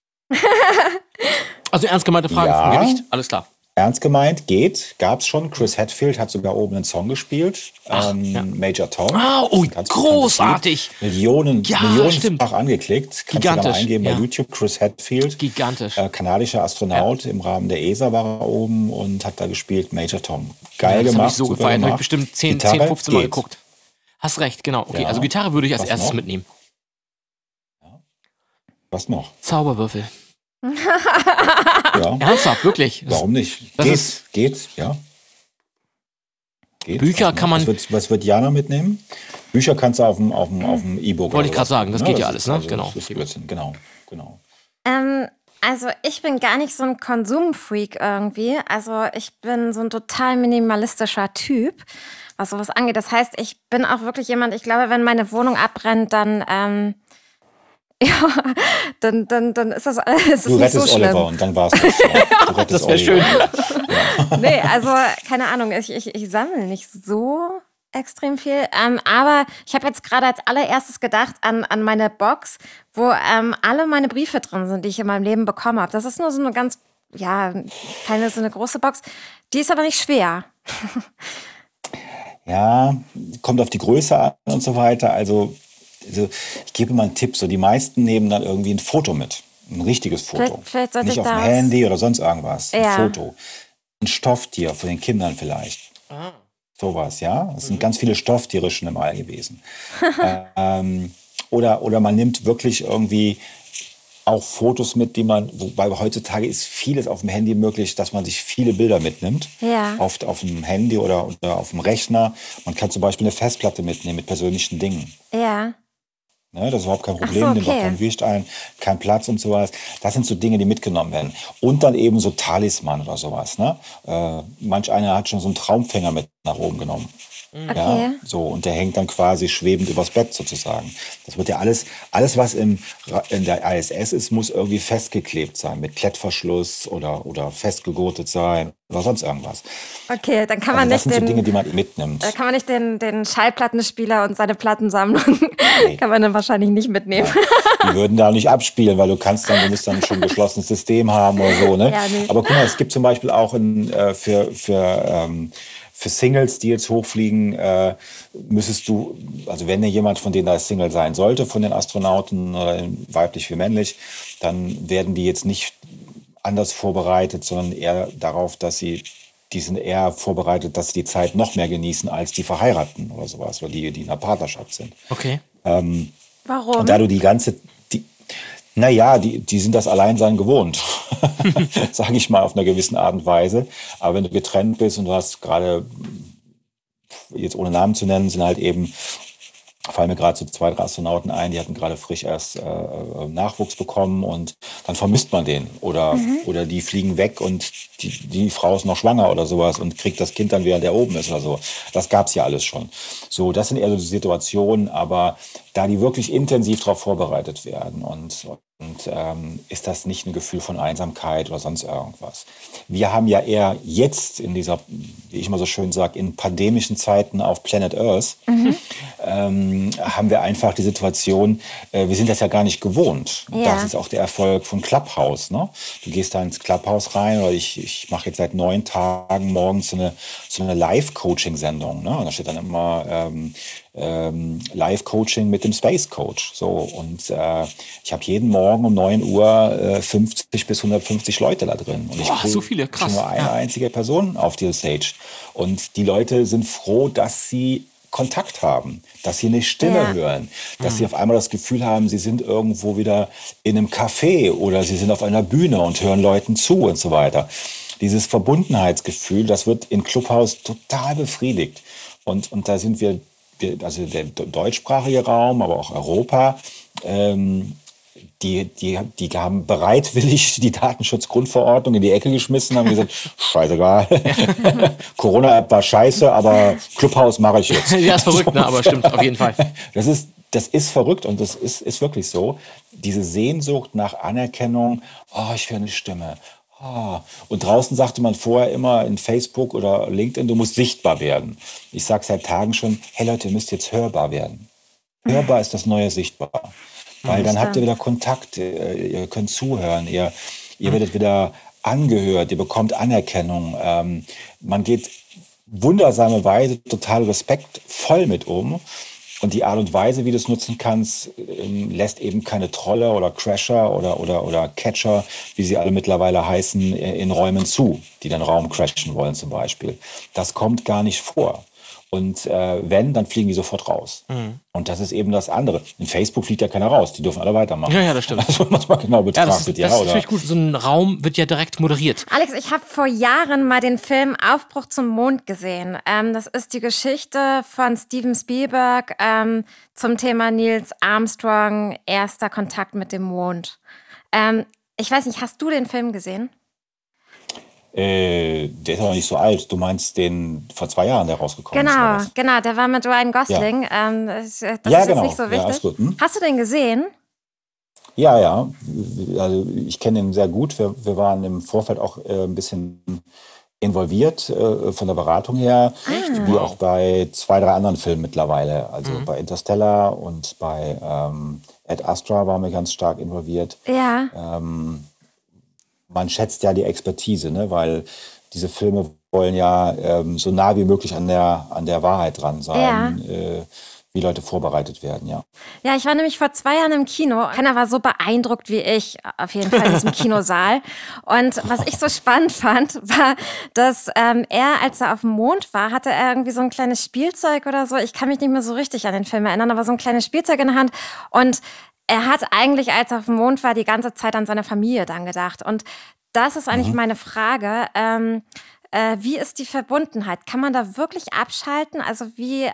Also ernst gemeinte Frage Ja. von mir nicht. Alles klar. Ernst gemeint, geht. Gab's schon. Chris Hadfield hat sogar oben einen Song gespielt. Major Tom. Ganz großartig. Millionenfach stimmt. angeklickt. Kannst du Gigantisch, da mal eingeben ja. bei YouTube. Chris Hadfield. Gigantisch. Kanadischer Astronaut. Im Rahmen der ESA war er oben und hat da gespielt. Major Tom. Geil das gemacht. habe ich so super gefeiert. Habe ich gemacht. bestimmt 10, Gitarre 15 Mal geht. geguckt. Hast recht, genau. Okay, Ja. also Gitarre würde ich als Was erstes noch? mitnehmen. Was noch? Zauberwürfel. Ja. Ernsthaft, wirklich. Warum nicht? Das Geht, ja. Geht. Bücher Was noch? kann man- Was wird Jana mitnehmen? Bücher kannst du auf dem E-Book. Wollte ich oder gerade sagen, das geht ja alles, ist ne? also- Genau. das ist Blödsinn. Genau. Also ich bin gar nicht so ein Konsumfreak irgendwie. Also ich bin so ein total minimalistischer Typ, was sowas angeht. Das heißt, ich bin auch wirklich jemand, ich glaube, wenn meine Wohnung abbrennt, dann Ja, dann ist das alles Du nicht so rettest schlimm. Oliver und dann war's das. Ja. Du rettest Das wäre schön. Nee, also keine Ahnung, ich sammle nicht so extrem viel. Aber ich habe jetzt gerade als allererstes gedacht an meine Box, wo alle meine Briefe drin sind, die ich in meinem Leben bekommen habe. Das ist nur so eine ganz, ja, keine so eine große Box. Die ist aber nicht schwer. Ja, kommt auf die Größe an und so weiter. Also ich gebe mal einen Tipp. So, die meisten nehmen dann irgendwie ein Foto mit. Ein richtiges Foto. Vielleicht sollte Nicht ich auf dem das. Handy oder sonst irgendwas. Ein Ja. Foto. Ein Stofftier von den Kindern vielleicht. Sowas, ja. Es sind ganz viele Stofftiere schon im All gewesen. Oder man nimmt wirklich irgendwie auch Fotos mit, die man, wobei heutzutage ist vieles auf dem Handy möglich, dass man sich viele Bilder mitnimmt. Ja. Oft auf dem Handy oder auf dem Rechner. Man kann zum Beispiel eine Festplatte mitnehmen mit persönlichen Dingen. Ja. Ne, das ist überhaupt kein Problem, Ach so, nimmt auch okay. kein Gewicht ein, kein Platz und sowas. Das sind so Dinge, die mitgenommen werden. Und dann eben so Talisman oder sowas. Ne? Manch einer hat schon so einen Traumfänger mit nach oben genommen. Ja, Okay. so, und der hängt dann quasi schwebend übers Bett sozusagen. Das wird ja alles was in der ISS ist, muss irgendwie festgeklebt sein, mit Klettverschluss oder festgegurtet sein oder sonst irgendwas. Okay, dann kann Also man das nicht sind so Dinge, den, die man mitnimmt. da kann man nicht den Schallplattenspieler und seine Plattensammlung kann man dann wahrscheinlich nicht mitnehmen. Die würden da nicht abspielen, weil du musst dann schon ein geschlossenes System haben oder so. Ne? Ja, nee. Aber guck mal, es gibt zum Beispiel auch für Singles, die jetzt hochfliegen, müsstest du, also wenn dir jemand von denen da Single sein sollte, von den Astronauten, weiblich wie männlich, dann werden die jetzt nicht anders vorbereitet, sondern eher darauf, die sind eher vorbereitet, dass sie die Zeit noch mehr genießen als die Verheirateten oder sowas, oder die in einer Partnerschaft sind. Okay. Warum? Und da du die sind das Alleinsein gewohnt, sage ich mal auf einer gewissen Art und Weise. Aber wenn du getrennt bist und du hast gerade, jetzt ohne Namen zu nennen, sind halt eben, fallen mir gerade so 2, 3 Astronauten ein, die hatten gerade frisch erst Nachwuchs bekommen und dann vermisst man den. Oder die fliegen weg und die Frau ist noch schwanger oder sowas und kriegt das Kind dann, während er oben ist oder so. Das gab's ja alles schon. So, das sind eher so die Situationen, aber da die wirklich intensiv darauf vorbereitet werden und ist das nicht ein Gefühl von Einsamkeit oder sonst irgendwas. Wir haben ja eher jetzt in dieser, wie ich immer so schön sage, in pandemischen Zeiten auf Planet Earth, haben wir einfach die Situation, wir sind das ja gar nicht gewohnt. Ja. Das ist auch der Erfolg von Clubhouse. Ne? Du gehst da ins Clubhouse rein, oder ich mache jetzt seit 9 Tagen morgens so eine Live-Coaching-Sendung. Ne? Und da steht dann immer Live-Coaching mit dem Space Coach. So, und ich habe jeden Morgen um 9 Uhr 50 bis 150 Leute da drin. Und ich Boah, kriege so viele, krass. nur eine einzige Person auf die Stage. Und die Leute sind froh, dass sie Kontakt haben, dass sie eine Stimme Ja. hören, dass sie auf einmal das Gefühl haben, sie sind irgendwo wieder in einem Café oder sie sind auf einer Bühne und hören Leuten zu und so weiter. Dieses Verbundenheitsgefühl, das wird in Clubhouse total befriedigt. Und da sind wir, also der deutschsprachige Raum, aber auch Europa, die haben bereitwillig die Datenschutzgrundverordnung in die Ecke geschmissen, haben gesagt, scheißegal, Corona-App war scheiße, aber Clubhouse mache ich jetzt. Ja, ist verrückt, ne? Aber stimmt, auf jeden Fall. Das ist verrückt und das ist wirklich so. Diese Sehnsucht nach Anerkennung, oh, ich höre eine Stimme. Oh. Und draußen sagte man vorher immer in Facebook oder LinkedIn, du musst sichtbar werden. Ich sage seit Tagen schon, hey Leute, ihr müsst jetzt hörbar werden. Hörbar ist das neue Sichtbar. Weil dann habt ihr wieder Kontakt, ihr könnt zuhören, ihr werdet wieder angehört, ihr bekommt Anerkennung. Man geht wundersame Weise total respektvoll mit um. Und die Art und Weise, wie du es nutzen kannst, lässt eben keine Trolle oder Crasher oder Catcher, wie sie alle mittlerweile heißen, in Räumen zu, die den Raum crashen wollen zum Beispiel. Das kommt gar nicht vor. Und wenn, dann fliegen die sofort raus. Und das ist eben das andere. In Facebook fliegt ja keiner raus, die dürfen alle weitermachen. Ja, das stimmt. Also muss man genau Ja, betrachtet. das ist natürlich gut. So ein Raum wird ja direkt moderiert. Alex, ich habe vor Jahren mal den Film Aufbruch zum Mond gesehen. Das ist die Geschichte von Steven Spielberg zum Thema Neil Armstrong, erster Kontakt mit dem Mond. Ich weiß nicht, hast du den Film gesehen? Der ist aber nicht so alt. Du meinst den vor 2 Jahren, der rausgekommen ist? oder Genau, was? genau, der war mit Ryan Gosling. Das Ja, ist jetzt genau. nicht so Ja, wichtig. alles gut. Hm? Hast du den gesehen? Ja, ja. Also ich kenne ihn sehr gut. Wir waren im Vorfeld auch ein bisschen involviert von der Beratung her, wie auch bei 2, 3 anderen Filmen mittlerweile. Also bei Interstellar und bei Ad Astra waren wir ganz stark involviert. Ja. Man schätzt ja die Expertise, ne? Weil diese Filme wollen ja so nah wie möglich an der Wahrheit dran sein, wie Leute vorbereitet werden, ja. Ja, ich war nämlich vor 2 Jahren im Kino. Keiner war so beeindruckt wie ich, auf jeden Fall in diesem Kinosaal. Und was ich so spannend fand, war, dass er, als er auf dem Mond war, hatte er irgendwie so ein kleines Spielzeug oder so. Ich kann mich nicht mehr so richtig an den Film erinnern, aber so ein kleines Spielzeug in der Hand. Und er hat eigentlich, als er auf dem Mond war, die ganze Zeit an seine Familie dann gedacht. Und das ist eigentlich meine Frage. Wie ist die Verbundenheit? Kann man da wirklich abschalten? Also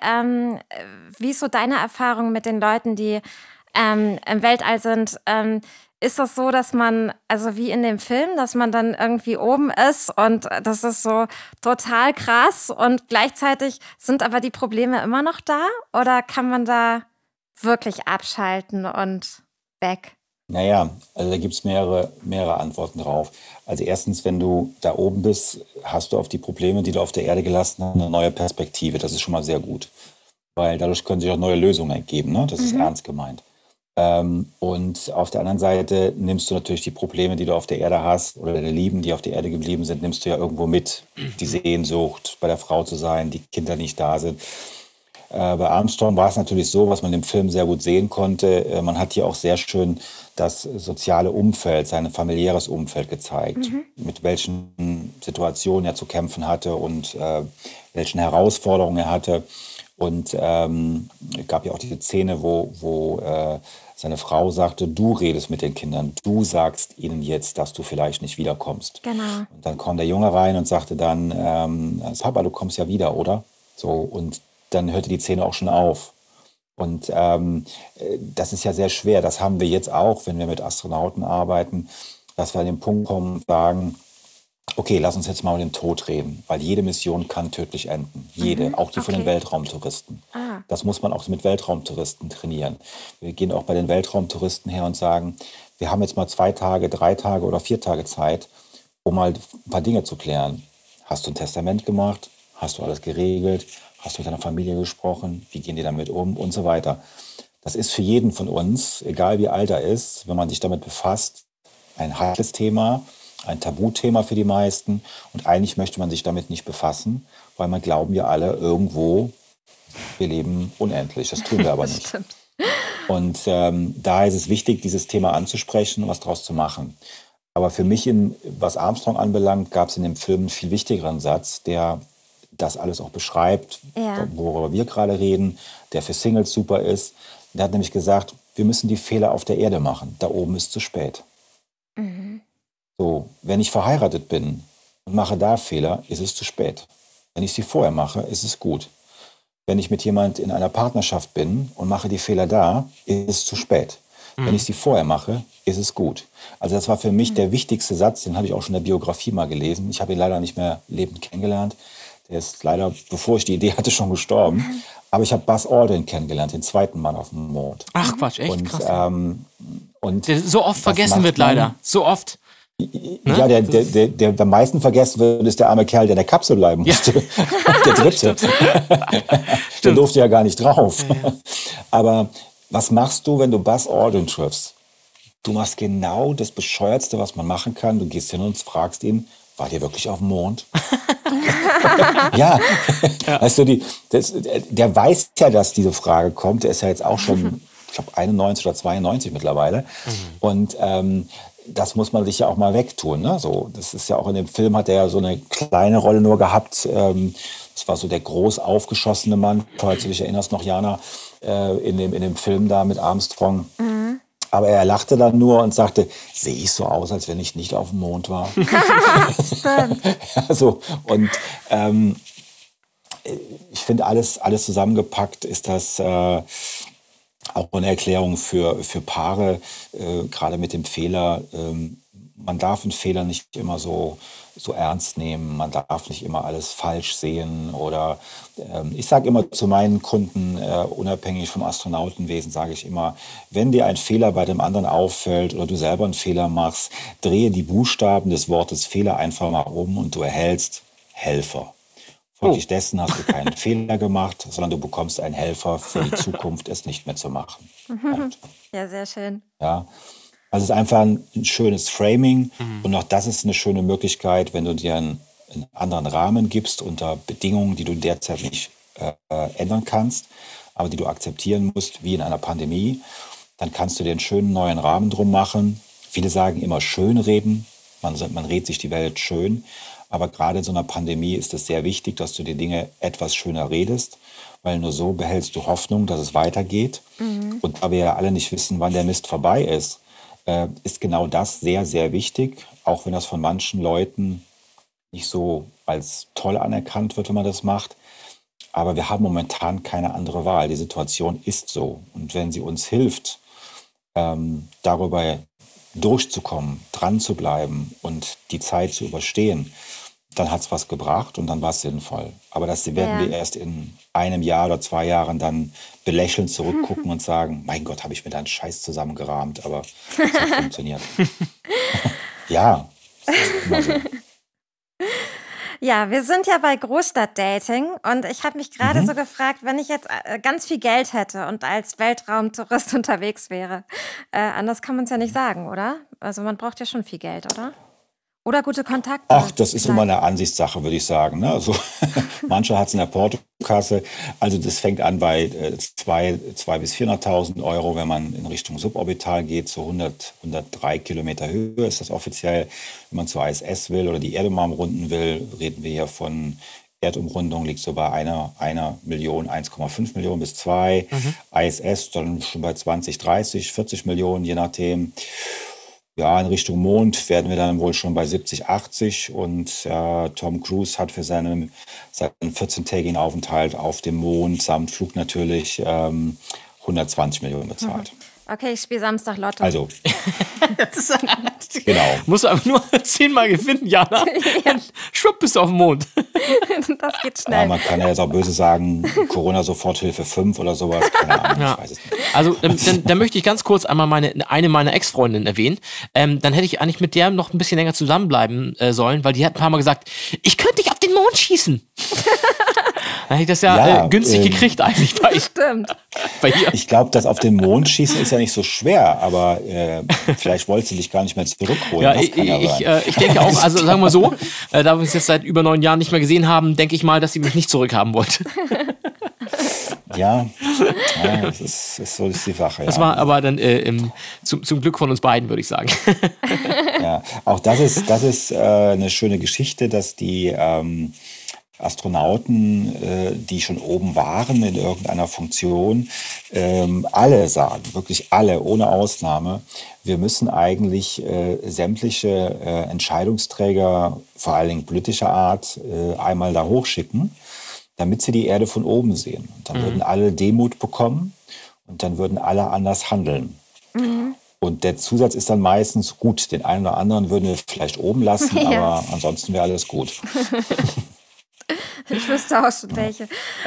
wie ist so deine Erfahrung mit den Leuten, die im Weltall sind? Ist das so, dass man, also wie in dem Film, dass man dann irgendwie oben ist und das ist so total krass und gleichzeitig sind aber die Probleme immer noch da? Oder kann man da wirklich abschalten und weg? Naja, also da gibt es mehrere Antworten drauf. Also erstens, wenn du da oben bist, hast du auf die Probleme, die du auf der Erde gelassen hast, eine neue Perspektive. Das ist schon mal sehr gut, weil dadurch können sich auch neue Lösungen ergeben. Ne? Das ist ernst gemeint. Und auf der anderen Seite nimmst du natürlich die Probleme, die du auf der Erde hast, oder deine Lieben, die auf der Erde geblieben sind, nimmst du ja irgendwo mit. Die Sehnsucht, bei der Frau zu sein, die Kinder nicht da sind. Bei Armstrong war es natürlich so, was man im Film sehr gut sehen konnte. Man hat hier auch sehr schön das soziale Umfeld, sein familiäres Umfeld gezeigt, mit welchen Situationen er zu kämpfen hatte und welchen Herausforderungen er hatte. Und es gab ja auch diese Szene, wo seine Frau sagte, du redest mit den Kindern, du sagst ihnen jetzt, dass du vielleicht nicht wiederkommst. Genau. Und dann kam der Junge rein und sagte dann, Papa, du kommst ja wieder, oder? So, und dann hörte die Szene auch schon auf. Und das ist ja sehr schwer. Das haben wir jetzt auch, wenn wir mit Astronauten arbeiten, dass wir an den Punkt kommen und sagen, okay, lass uns jetzt mal über den Tod reden, weil jede Mission kann tödlich enden. Jede, auch die von den Weltraumtouristen. Das muss man auch mit Weltraumtouristen trainieren. Wir gehen auch bei den Weltraumtouristen her und sagen, wir haben jetzt mal 2 Tage, 3 Tage oder 4 Tage Zeit, um mal ein paar Dinge zu klären. Hast du ein Testament gemacht? Hast du alles geregelt? Hast du mit deiner Familie gesprochen? Wie gehen die damit um? Und so weiter. Das ist für jeden von uns, egal wie alt er ist, wenn man sich damit befasst, ein heikles Thema, ein Tabuthema für die meisten. Und eigentlich möchte man sich damit nicht befassen, weil man glauben ja alle irgendwo, wir leben unendlich. Das tun wir aber nicht. Stimmt. Und daher ist es wichtig, dieses Thema anzusprechen und was daraus zu machen. Aber für mich, was Armstrong anbelangt, gab es in dem Film einen viel wichtigeren Satz, der das alles auch beschreibt, worüber wir gerade reden, der für Singles super ist. Der hat nämlich gesagt, wir müssen die Fehler auf der Erde machen. Da oben ist zu spät. So, wenn ich verheiratet bin und mache da Fehler, ist es zu spät. Wenn ich sie vorher mache, ist es gut. Wenn ich mit jemand in einer Partnerschaft bin und mache die Fehler da, ist es zu spät. Wenn ich sie vorher mache, ist es gut. Also das war für mich der wichtigste Satz, den habe ich auch schon in der Biografie mal gelesen. Ich habe ihn leider nicht mehr lebend kennengelernt. Der ist leider, bevor ich die Idee hatte, schon gestorben. Aber ich habe Buzz Aldrin kennengelernt, den zweiten Mann auf dem Mond. Ach Quatsch, echt Und, krass. und Der so oft was vergessen macht wird man? leider. So oft. Ja, der am meisten vergessen wird, ist der arme Kerl, der in der Kapsel bleiben musste. Der dritte. Der durfte ja gar nicht drauf. Aber was machst du, wenn du Buzz Aldrin triffst? Du machst genau das Bescheuertste, was man machen kann. Du gehst hin und fragst ihn, war der wirklich auf dem Mond? Ja. Weißt du, der weiß ja, dass diese Frage kommt. Der ist ja jetzt auch schon, ich glaube, 91 oder 92 mittlerweile. Und das muss man sich ja auch mal wegtun. Ne? So, das ist ja auch in dem Film, hat er ja so eine kleine Rolle nur gehabt. Das war so der groß aufgeschossene Mann, falls du dich erinnerst noch, Jana, in dem Film da mit Armstrong. Aber er lachte dann nur und sagte, sehe ich so aus, als wenn ich nicht auf dem Mond war? Ja, so. Und ich finde, alles zusammengepackt ist das auch eine Erklärung für Paare, gerade mit dem Fehler, man darf einen Fehler nicht immer so ernst nehmen, man darf nicht immer alles falsch sehen oder ich sage immer zu meinen Kunden, unabhängig vom Astronautenwesen, sage ich immer, wenn dir ein Fehler bei dem anderen auffällt oder du selber einen Fehler machst, drehe die Buchstaben des Wortes Fehler einfach mal um und du erhältst Helfer. Folglich dessen hast du keinen Fehler gemacht, sondern du bekommst einen Helfer für die Zukunft, es nicht mehr zu machen. Punkt. Ja, sehr schön. Ja. Also es ist einfach ein schönes Framing und auch das ist eine schöne Möglichkeit, wenn du dir einen anderen Rahmen gibst unter Bedingungen, die du derzeit nicht ändern kannst, aber die du akzeptieren musst, wie in einer Pandemie, dann kannst du dir einen schönen neuen Rahmen drum machen. Viele sagen immer schönreden, man redet sich die Welt schön, aber gerade in so einer Pandemie ist es sehr wichtig, dass du die Dinge etwas schöner redest, weil nur so behältst du Hoffnung, dass es weitergeht. Und da wir ja alle nicht wissen, wann der Mist vorbei ist genau das sehr, sehr wichtig, auch wenn das von manchen Leuten nicht so als toll anerkannt wird, wenn man das macht. Aber wir haben momentan keine andere Wahl. Die Situation ist so. Und wenn sie uns hilft, darüber durchzukommen, dran zu bleiben und die Zeit zu überstehen, dann hat es was gebracht und dann war es sinnvoll. Aber das werden wir erst in einem Jahr oder 2 Jahren dann belächelnd zurückgucken und sagen, mein Gott, habe ich mir da einen Scheiß zusammengerahmt, aber es hat funktioniert. Ja, das ist immer so. Ja, wir sind ja bei Großstadtdating und ich habe mich gerade so gefragt, wenn ich jetzt ganz viel Geld hätte und als Weltraumtourist unterwegs wäre, anders kann man es ja nicht sagen, oder? Also man braucht ja schon viel Geld, oder? Oder gute Kontakte. Ach, das ist immer eine Ansichtssache, würde ich sagen. Ne? Also, manche hat es in der Portokasse. Also das fängt an bei 200.000 bis 400.000 Euro, wenn man in Richtung Suborbital geht, so 103 Kilometer Höhe ist das offiziell. Wenn man zur ISS will oder die Erde mal umrunden will, reden wir hier von Erdumrundung, liegt so bei einer Million, 1,5 Millionen bis 2. ISS dann schon bei 20, 30, 40 Millionen, je nachdem. Ja, in Richtung Mond werden wir dann wohl schon bei 70, 80 und Tom Cruise hat für seinen 14-tägigen Aufenthalt auf dem Mond samt Flug natürlich 120 Millionen bezahlt. Okay, ich spiele Samstag Lotto. Also, genau. Musst du einfach nur 10-mal gewinnen, Jana. Dann schwupp bist du auf dem Mond. Das geht Ja, schnell. man kann ja jetzt auch böse sagen, Corona-Soforthilfe 5 oder sowas, keine Ahnung, Ja. ich weiß es nicht. Also, dann möchte ich ganz kurz einmal eine meiner Ex-Freundinnen erwähnen. Dann hätte ich eigentlich mit der noch ein bisschen länger zusammenbleiben sollen, weil die hat ein paar Mal gesagt, ich könnte dich auf den Mond schießen. Dann hätte ich das Ja, günstig gekriegt eigentlich Stimmt. bei ihr. Ich glaube, das auf den Mond schießen ist ja nicht so schwer, aber vielleicht wollte sie dich gar nicht mehr zurückholen. Ja, das kann ja sein. ich denke auch, also sagen wir so, da wir uns jetzt seit über 9 Jahren nicht mehr gesehen haben, denke ich mal, dass sie mich nicht zurückhaben wollte. Ja, das ist so ist die Sache. Das ja. war aber dann zum Glück von uns beiden, würde ich sagen. Ja, auch das ist eine schöne Geschichte, dass die Astronauten, die schon oben waren in irgendeiner Funktion, alle sagen, wirklich alle, ohne Ausnahme, wir müssen eigentlich sämtliche Entscheidungsträger, vor allen Dingen politischer Art, einmal da hochschicken, damit sie die Erde von oben sehen. Und dann würden alle Demut bekommen und dann würden alle anders handeln. Und der Zusatz ist dann meistens, gut, den einen oder anderen würden wir vielleicht oben lassen, Ja. aber ansonsten wäre alles gut. Ich wüsste auch schon welche.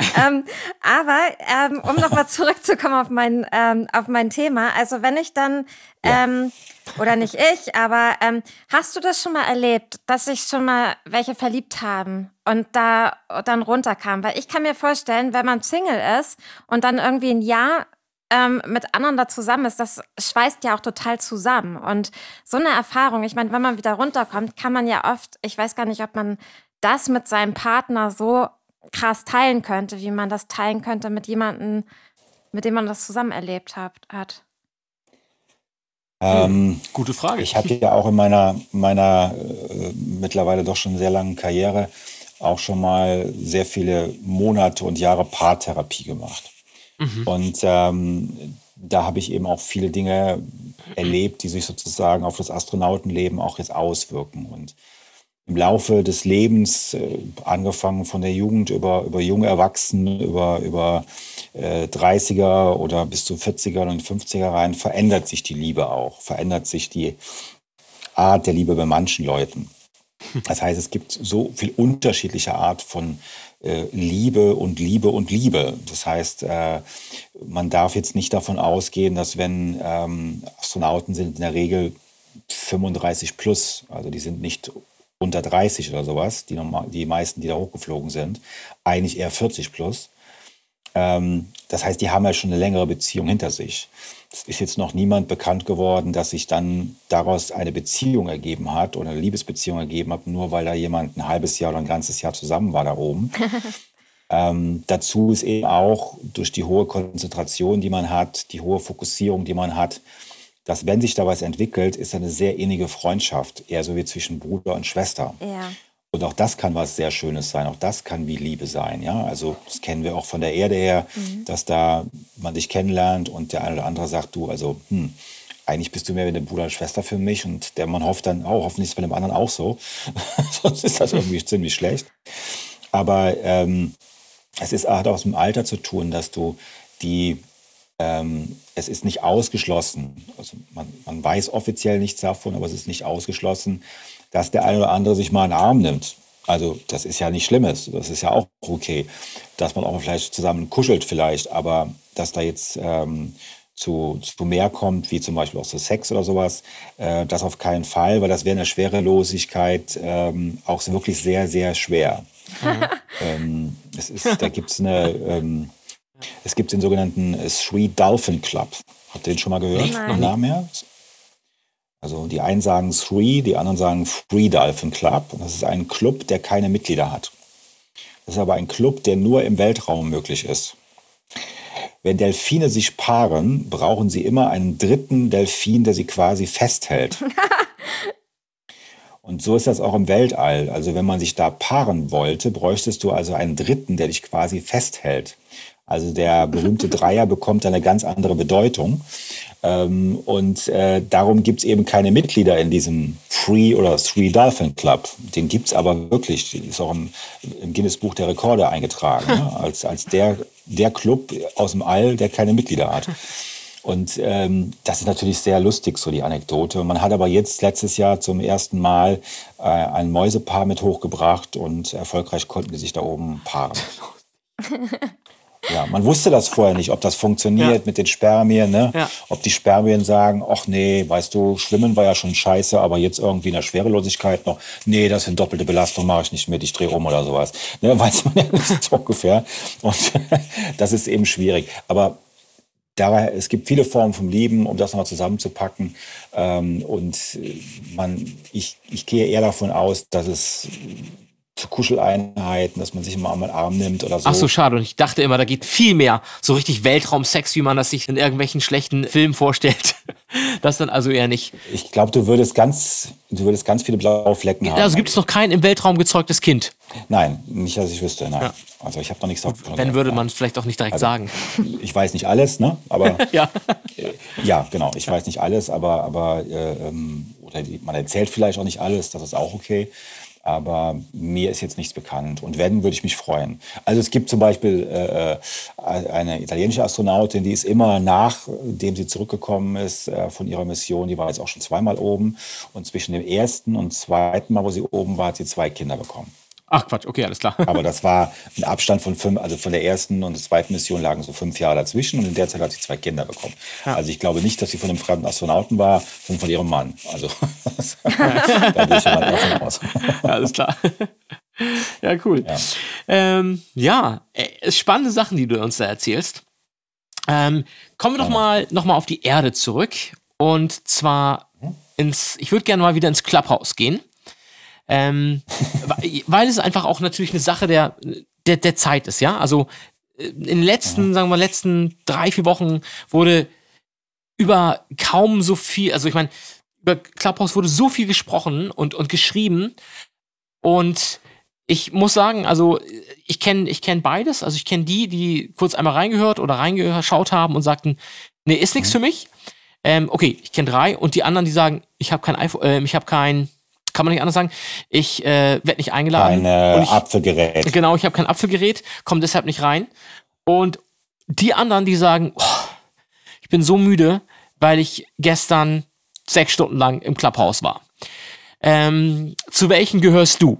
Aber um nochmal zurückzukommen auf mein Thema, also wenn ich dann, oder nicht ich, aber hast du das schon mal erlebt, dass sich schon mal welche verliebt haben und da dann runterkam? Weil ich kann mir vorstellen, wenn man Single ist und dann irgendwie ein Jahr mit anderen da zusammen ist, das schweißt ja auch total zusammen. Und so eine Erfahrung, ich meine, wenn man wieder runterkommt, kann man ja oft, ich weiß gar nicht, ob man das mit seinem Partner so krass teilen könnte, wie man das teilen könnte mit jemandem, mit dem man das zusammen erlebt hat. Gute Frage. Ich habe ja auch in meiner mittlerweile doch schon sehr langen Karriere auch schon mal sehr viele Monate und Jahre Paartherapie gemacht. Und da habe ich eben auch viele Dinge erlebt, die sich sozusagen auf das Astronautenleben auch jetzt auswirken. Und im Laufe des Lebens, angefangen von der Jugend über junge Erwachsene, über 30er oder bis zu 40er und 50er rein, verändert sich die Liebe auch, verändert sich die Art der Liebe bei manchen Leuten. Das heißt, es gibt so viel unterschiedliche Art von Liebe und Liebe und Liebe. Das heißt, man darf jetzt nicht davon ausgehen, dass wenn Astronauten sind in der Regel 35 plus, also die sind nicht unter 30 oder sowas, die meisten, die da hochgeflogen sind, eigentlich eher 40 plus. Das heißt, die haben ja schon eine längere Beziehung hinter sich. Es ist jetzt noch niemand bekannt geworden, dass sich dann daraus eine Beziehung ergeben hat oder eine Liebesbeziehung ergeben hat, nur weil da jemand ein halbes Jahr oder ein ganzes Jahr zusammen war da oben. Dazu ist eben auch durch die hohe Konzentration, die man hat, die hohe Fokussierung, die man hat, dass wenn sich da was entwickelt, ist eine sehr innige Freundschaft, eher so wie zwischen Bruder und Schwester. Ja. Und auch das kann was sehr Schönes sein, auch das kann wie Liebe sein. Ja? Also das kennen wir auch von der Erde her, dass da man sich kennenlernt und der eine oder andere sagt, du, also eigentlich bist du mehr wie eine Bruder und Schwester für mich und man hofft dann, oh, hoffentlich ist es bei dem anderen auch so. Sonst ist das irgendwie ziemlich schlecht. Aber es hat auch mit dem Alter zu tun, dass du es ist nicht ausgeschlossen, also man weiß offiziell nichts davon, aber es ist nicht ausgeschlossen, dass der eine oder andere sich mal einen Arm nimmt. Also das ist ja nicht Schlimmes, das ist ja auch okay, dass man auch vielleicht zusammen kuschelt vielleicht, aber dass da jetzt zu mehr kommt, wie zum Beispiel auch zu Sex oder sowas, das auf keinen Fall, weil das wäre in der Schwerelosigkeit auch so wirklich sehr, sehr schwer. Es gibt den sogenannten Three Dolphin Club. Habt ihr den schon mal gehört? Nein. Namen her? Also die einen sagen Three, die anderen sagen Free Dolphin Club. Und das ist ein Club, der keine Mitglieder hat. Das ist aber ein Club, der nur im Weltraum möglich ist. Wenn Delfine sich paaren, brauchen sie immer einen dritten Delfin, der sie quasi festhält. Und so ist das auch im Weltall. Also wenn man sich da paaren wollte, bräuchtest du also einen dritten, der dich quasi festhält. Also der berühmte Dreier bekommt eine ganz andere Bedeutung. Darum gibt es eben keine Mitglieder in diesem Free oder Three Dolphin Club. Den gibt es aber wirklich. Die ist auch im Guinness Buch der Rekorde eingetragen. Ne? Als der Club aus dem All, der keine Mitglieder hat. Und das ist natürlich sehr lustig, so die Anekdote. Man hat aber jetzt letztes Jahr zum ersten Mal ein Mäusepaar mit hochgebracht und erfolgreich konnten die sich da oben paaren. Ja, man wusste das vorher nicht, ob das funktioniert mit den Spermien, ne? Ja. Ob die Spermien sagen, ach nee, weißt du, Schwimmen war ja schon scheiße, aber jetzt irgendwie in der Schwerelosigkeit noch, nee, das sind doppelte Belastung, mache ich nicht mit, ich drehe um oder sowas. Ne, weiß man ja nicht so ungefähr. Und das ist eben schwierig. Aber es gibt viele Formen vom Leben, um das nochmal zusammenzupacken. Ich gehe eher davon aus, dass es zu Kuscheleinheiten, dass man sich immer einmal Arm nimmt oder so. Ach so, schade. Und ich dachte immer, da geht viel mehr so richtig Weltraumsex, wie man das sich in irgendwelchen schlechten Filmen vorstellt. Das dann also eher nicht. Ich glaube, du würdest ganz viele blaue Flecken haben. Also gibt es noch kein im Weltraum gezeugtes Kind? Nein, nicht, dass ich wüsste, nein. Ja. Also ich habe noch nichts davon. Wenn, würde man es vielleicht auch nicht direkt sagen. Ich weiß nicht alles, ne? Aber Ja. ja, genau. Ich weiß nicht alles, aber man erzählt vielleicht auch nicht alles. Das ist auch okay. Aber mir ist jetzt nichts bekannt. Und wenn, würde ich mich freuen. Also es gibt zum Beispiel eine italienische Astronautin, die ist immer nachdem sie zurückgekommen ist von ihrer Mission, die war jetzt auch schon zweimal oben. Und zwischen dem ersten und zweiten Mal, wo sie oben war, hat sie 2 Kinder bekommen. Ach Quatsch, okay, alles klar. Aber das war ein Abstand von 5, also von der ersten und der zweiten Mission lagen so 5 Jahre dazwischen und in der Zeit hat sie 2 Kinder bekommen. Ja. Also ich glaube nicht, dass sie von einem fremden Astronauten war, sondern von ihrem Mann. Also da gehe ich mal davon aus. Ja, alles klar. Ja, cool. Ja, spannende Sachen, die du uns da erzählst. Kommen wir doch mal auf die Erde zurück. Und zwar ich würde gerne mal wieder ins Clubhouse gehen. Weil es einfach auch natürlich eine Sache der Zeit ist, ja. Also in den letzten 3-4 Wochen wurde über kaum so viel, also ich meine, über Clubhouse wurde so viel gesprochen und geschrieben. Und ich muss sagen, also ich kenn beides. Also ich kenne die kurz einmal reingeschaut haben und sagten, nee, ist nichts für mich. Okay, ich kenne 3 und die anderen, die sagen, ich habe kein iPhone, kann man nicht anders sagen, ich werde nicht eingeladen. Kein Apfelgerät. Genau, ich habe kein Apfelgerät, komme deshalb nicht rein. Und die anderen, die sagen, ich bin so müde, weil ich gestern 6 Stunden lang im Clubhouse war. Zu welchen gehörst du?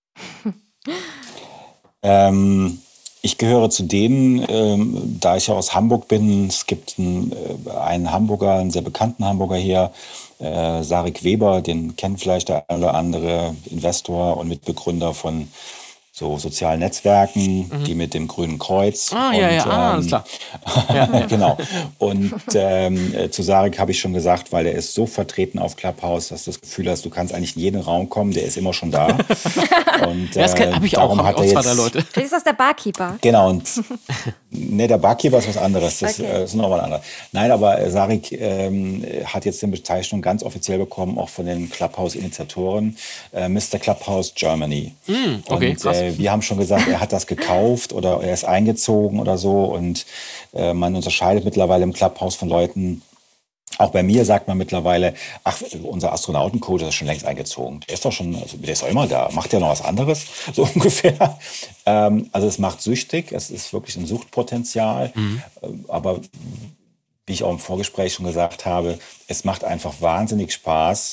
Ich gehöre zu denen, da ich ja aus Hamburg bin, es gibt einen Hamburger, einen sehr bekannten Hamburger hier, Sarek Weber, den kennt vielleicht der eine oder andere, Investor und Mitbegründer von so sozialen Netzwerken, die mit dem Grünen Kreuz. Alles klar. Genau. Und zu Sarek habe ich schon gesagt, weil der ist so vertreten auf Clubhouse, dass du das Gefühl hast, du kannst eigentlich in jeden Raum kommen, der ist immer schon da. Und Das habe ich auch, zwei, drei Leute. Vielleicht ist das der Barkeeper. Genau, und der Barkeeper ist was anderes, das ist nochmal anderes. Nein, aber Sarek hat jetzt eine Bezeichnung ganz offiziell bekommen, auch von den Clubhouse-Initiatoren, Mr. Clubhouse Germany. Okay, und krass. wir haben schon gesagt, er hat das gekauft oder er ist eingezogen oder so, und man unterscheidet mittlerweile im Clubhouse von Leuten. Auch bei mir sagt man mittlerweile, ach, unser Astronautencoach ist schon längst eingezogen. Der ist doch schon, also der ist doch immer da. Macht der noch was anderes? So ungefähr. Also es macht süchtig. Es ist wirklich ein Suchtpotenzial. Aber wie ich auch im Vorgespräch schon gesagt habe, es macht einfach wahnsinnig Spaß.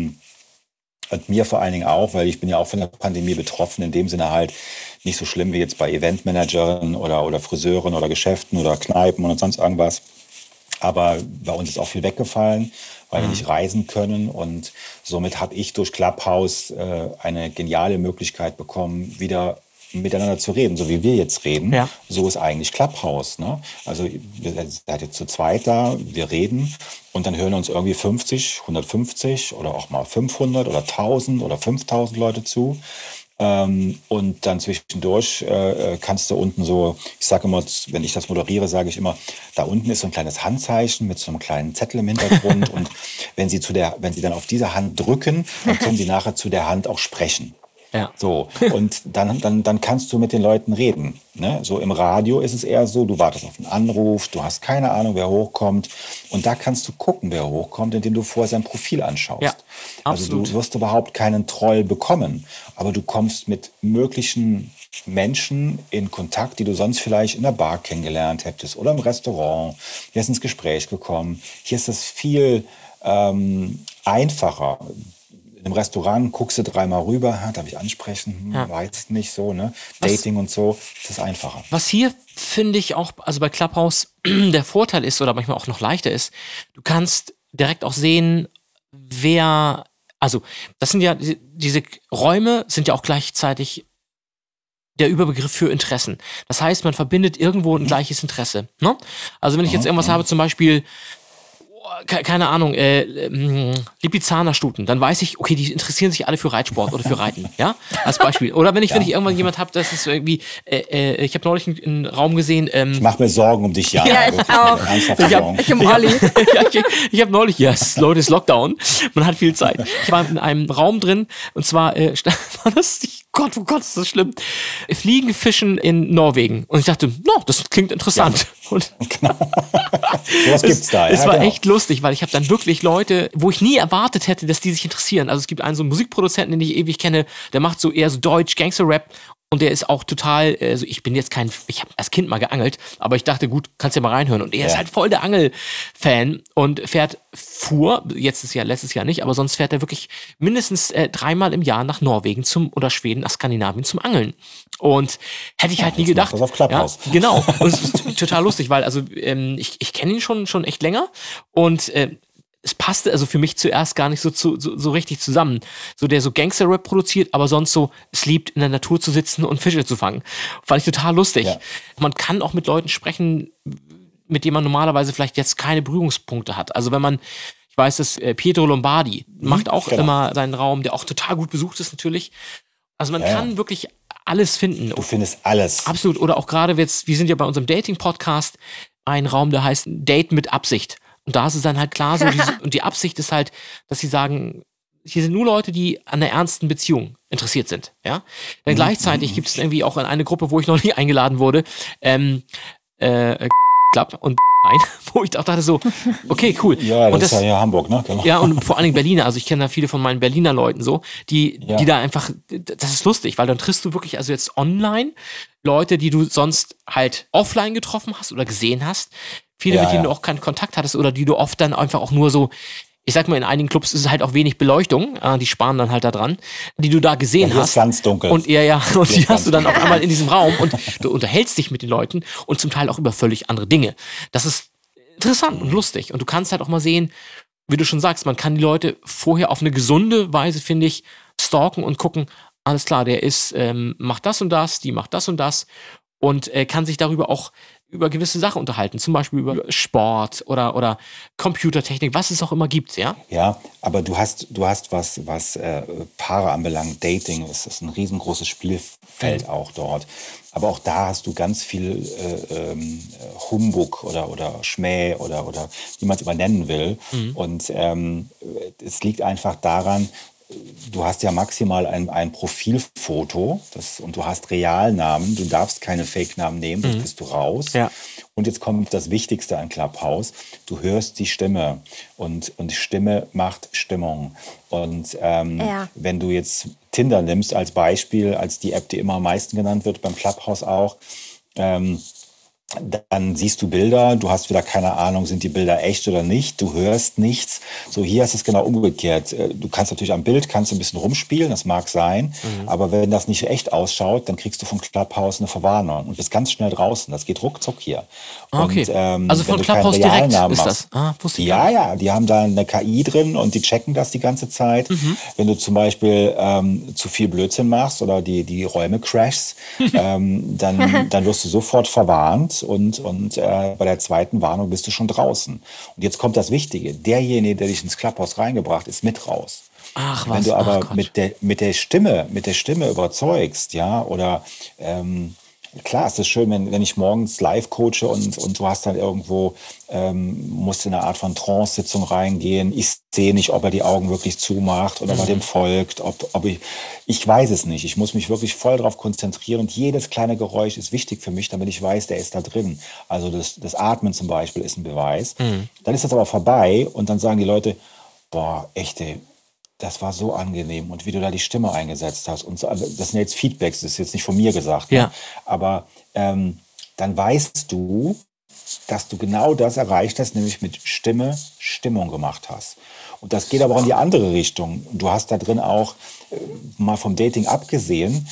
Und mir vor allen Dingen auch, weil ich bin ja auch von der Pandemie betroffen. In dem Sinne halt nicht so schlimm wie jetzt bei Eventmanagern oder Friseuren oder Geschäften oder Kneipen oder sonst irgendwas. Aber bei uns ist auch viel weggefallen, weil wir nicht reisen können. Und somit habe ich durch Clubhouse eine geniale Möglichkeit bekommen, wieder miteinander zu reden, so wie wir jetzt reden. Ja. So ist eigentlich Clubhouse. Ne? Also wir seid jetzt zu zweit da, wir reden und dann hören uns irgendwie 50, 150 oder auch mal 500 oder 1000 oder 5000 Leute zu. Und dann zwischendurch kannst du unten so, ich sage immer, wenn ich das moderiere, sage ich immer, da unten ist so ein kleines Handzeichen mit so einem kleinen Zettel im Hintergrund. Und wenn sie dann auf diese Hand drücken, dann können sie nachher zu der Hand auch sprechen. Ja. So, und dann kannst du mit den Leuten reden. Ne? So im Radio ist es eher so, du wartest auf einen Anruf, du hast keine Ahnung, wer hochkommt. Und da kannst du gucken, wer hochkommt, indem du vorher sein Profil anschaust. Ja, also absolut. du wirst überhaupt keinen Troll bekommen, aber du kommst mit möglichen Menschen in Kontakt, die du sonst vielleicht in der Bar kennengelernt hättest oder im Restaurant. Hier ist ins Gespräch gekommen. Hier ist es viel einfacher. Im Restaurant guckst du dreimal rüber, darf ich ansprechen? Weiß nicht so, ne? Dating und so, das ist einfacher. Was hier, finde ich, auch, also bei Clubhouse der Vorteil ist oder manchmal auch noch leichter ist, du kannst direkt auch sehen, wer, also das sind ja, diese Räume sind ja auch gleichzeitig der Überbegriff für Interessen. Das heißt, man verbindet irgendwo ein gleiches Interesse. Ne? Also wenn ich jetzt irgendwas habe, zum Beispiel, keine Ahnung, Lipizzaner-Stuten, dann weiß ich, okay, die interessieren sich alle für Reitsport oder für Reiten, ja, als Beispiel. Oder wenn ich irgendwann jemand habe, das ist irgendwie, ich habe neulich einen Raum gesehen. Ich mache mir Sorgen um dich, Jana. Ja, ich auch. Ich um Olli. Ich habe neulich, Leute, ist Lockdown, man hat viel Zeit. Ich war in einem Raum drin und zwar war das, Gott, oh Gott, ist das schlimm. Fliegenfischen in Norwegen. Und ich dachte, no, das klingt interessant. Ja. Und genau. Sowas gibt's da. Es ja, war genau. echt lustig, weil ich habe dann wirklich Leute, wo ich nie erwartet hätte, dass die sich interessieren. Also es gibt einen so einen Musikproduzenten, den ich ewig kenne, der macht so eher so Deutsch, Gangster-Rap. Und der ist auch total, also ich habe als Kind mal geangelt, aber ich dachte, gut, kannst ja mal reinhören. Und er ist halt voll der Angel-Fan und fuhr, letztes Jahr nicht, aber sonst fährt er wirklich mindestens 3-mal im Jahr nach Norwegen oder Schweden, nach Skandinavien zum Angeln. Und hätte ich halt nie gedacht. Das auf Clubhouse. Ja, genau. Und es ist total lustig, weil also ich kenne ihn schon echt länger und es passte also für mich zuerst gar nicht so richtig zusammen. So der so Gangster-Rap produziert, aber sonst so es liebt, in der Natur zu sitzen und Fische zu fangen. Fand ich total lustig. Ja. Man kann auch mit Leuten sprechen, mit denen man normalerweise vielleicht jetzt keine Berührungspunkte hat. Also wenn man, ich weiß, dass Pietro Lombardi macht auch immer seinen Raum, der auch total gut besucht ist natürlich. Also man kann wirklich alles finden. Du findest alles. Absolut. Oder auch gerade jetzt, wir sind ja bei unserem Dating-Podcast, ein Raum, der heißt Date mit Absicht. Und da ist es dann halt klar, und die Absicht ist halt, dass sie sagen, hier sind nur Leute, die an einer ernsten Beziehung interessiert sind. Ja? Dann gleichzeitig gibt es irgendwie auch eine Gruppe, wo ich noch nicht eingeladen wurde, und wo ich auch dachte so, okay, cool. Ja, das und ist ja hier Hamburg, ne? Genau. Ja, und vor allen Dingen Berliner. Also ich kenne da viele von meinen Berliner Leuten so, die da einfach, das ist lustig, weil dann triffst du wirklich, also jetzt online, Leute, die du sonst halt offline getroffen hast oder gesehen hast. Viele, mit denen du auch keinen Kontakt hattest oder die du oft dann einfach auch nur so ich sag mal, in einigen Clubs ist es halt auch wenig Beleuchtung, die sparen dann halt da dran, die du da gesehen Hier hast. ist ganz dunkel. Und und die ist hast du dann ganz auf einmal in diesem Raum und du unterhältst dich mit den Leuten und zum Teil auch über völlig andere Dinge. Das ist interessant und lustig. Und du kannst halt auch mal sehen, wie du schon sagst, man kann die Leute vorher auf eine gesunde Weise, finde ich, stalken und gucken, alles klar, der ist, macht das und das, die macht das und das und kann sich darüber auch über gewisse Sachen unterhalten, zum Beispiel über Sport oder Computertechnik, was es auch immer gibt, ja? Ja, aber du hast was Paare anbelangt, Dating, es ist ein riesengroßes Spielfeld auch dort. Aber auch da hast du ganz viel Humbug oder Schmäh oder wie man es immer nennen will. Und es liegt einfach daran, du hast ja maximal ein Profilfoto und du hast Realnamen. Du darfst keine Fake-Namen nehmen, sonst bist du raus. Ja. Und jetzt kommt das Wichtigste an Clubhouse. Du hörst die Stimme und die Stimme macht Stimmung. Und wenn du jetzt Tinder nimmst als Beispiel, als die App, die immer am meisten genannt wird, beim Clubhouse auch, dann siehst du Bilder, du hast wieder keine Ahnung, sind die Bilder echt oder nicht, du hörst nichts. So, hier ist es genau umgekehrt. Du kannst natürlich am Bild ein bisschen rumspielen, das mag sein, aber wenn das nicht echt ausschaut, dann kriegst du von Clubhouse eine Verwarnung und bist ganz schnell draußen. Das geht ruckzuck hier. Okay. Und, Also von wenn du keinen Clubhouse direkt Realnamen ist machst, das? Wusste ich gar nicht. ja, die haben da eine KI drin und die checken das die ganze Zeit. Wenn du zum Beispiel zu viel Blödsinn machst oder die Räume crashst, dann wirst du sofort verwarnt und bei der zweiten Warnung bist du schon draußen. Und jetzt kommt das Wichtige. Derjenige, der dich ins Clubhouse reingebracht, ist mit raus. Ach was. Wenn du aber Gott. mit der Stimme überzeugst, ja, oder klar, es ist schön, wenn ich morgens live coache und du hast dann irgendwo, musst in eine Art von Trance-Sitzung reingehen. Ich sehe nicht, ob er die Augen wirklich zumacht oder ob er dem folgt. Ich weiß es nicht. Ich muss mich wirklich voll darauf konzentrieren und jedes kleine Geräusch ist wichtig für mich, damit ich weiß, der ist da drin. Also das Atmen zum Beispiel ist ein Beweis. Dann ist das aber vorbei und dann sagen die Leute, boah, echt, ey, das war so angenehm und wie du da die Stimme eingesetzt hast. Und so, also das sind jetzt Feedbacks, das ist jetzt nicht von mir gesagt. Ja. Ne? Aber dann weißt du, dass du genau das erreicht hast, nämlich mit Stimme Stimmung gemacht hast. Und das geht aber auch in die andere Richtung. Du hast da drin auch, mal vom Dating abgesehen,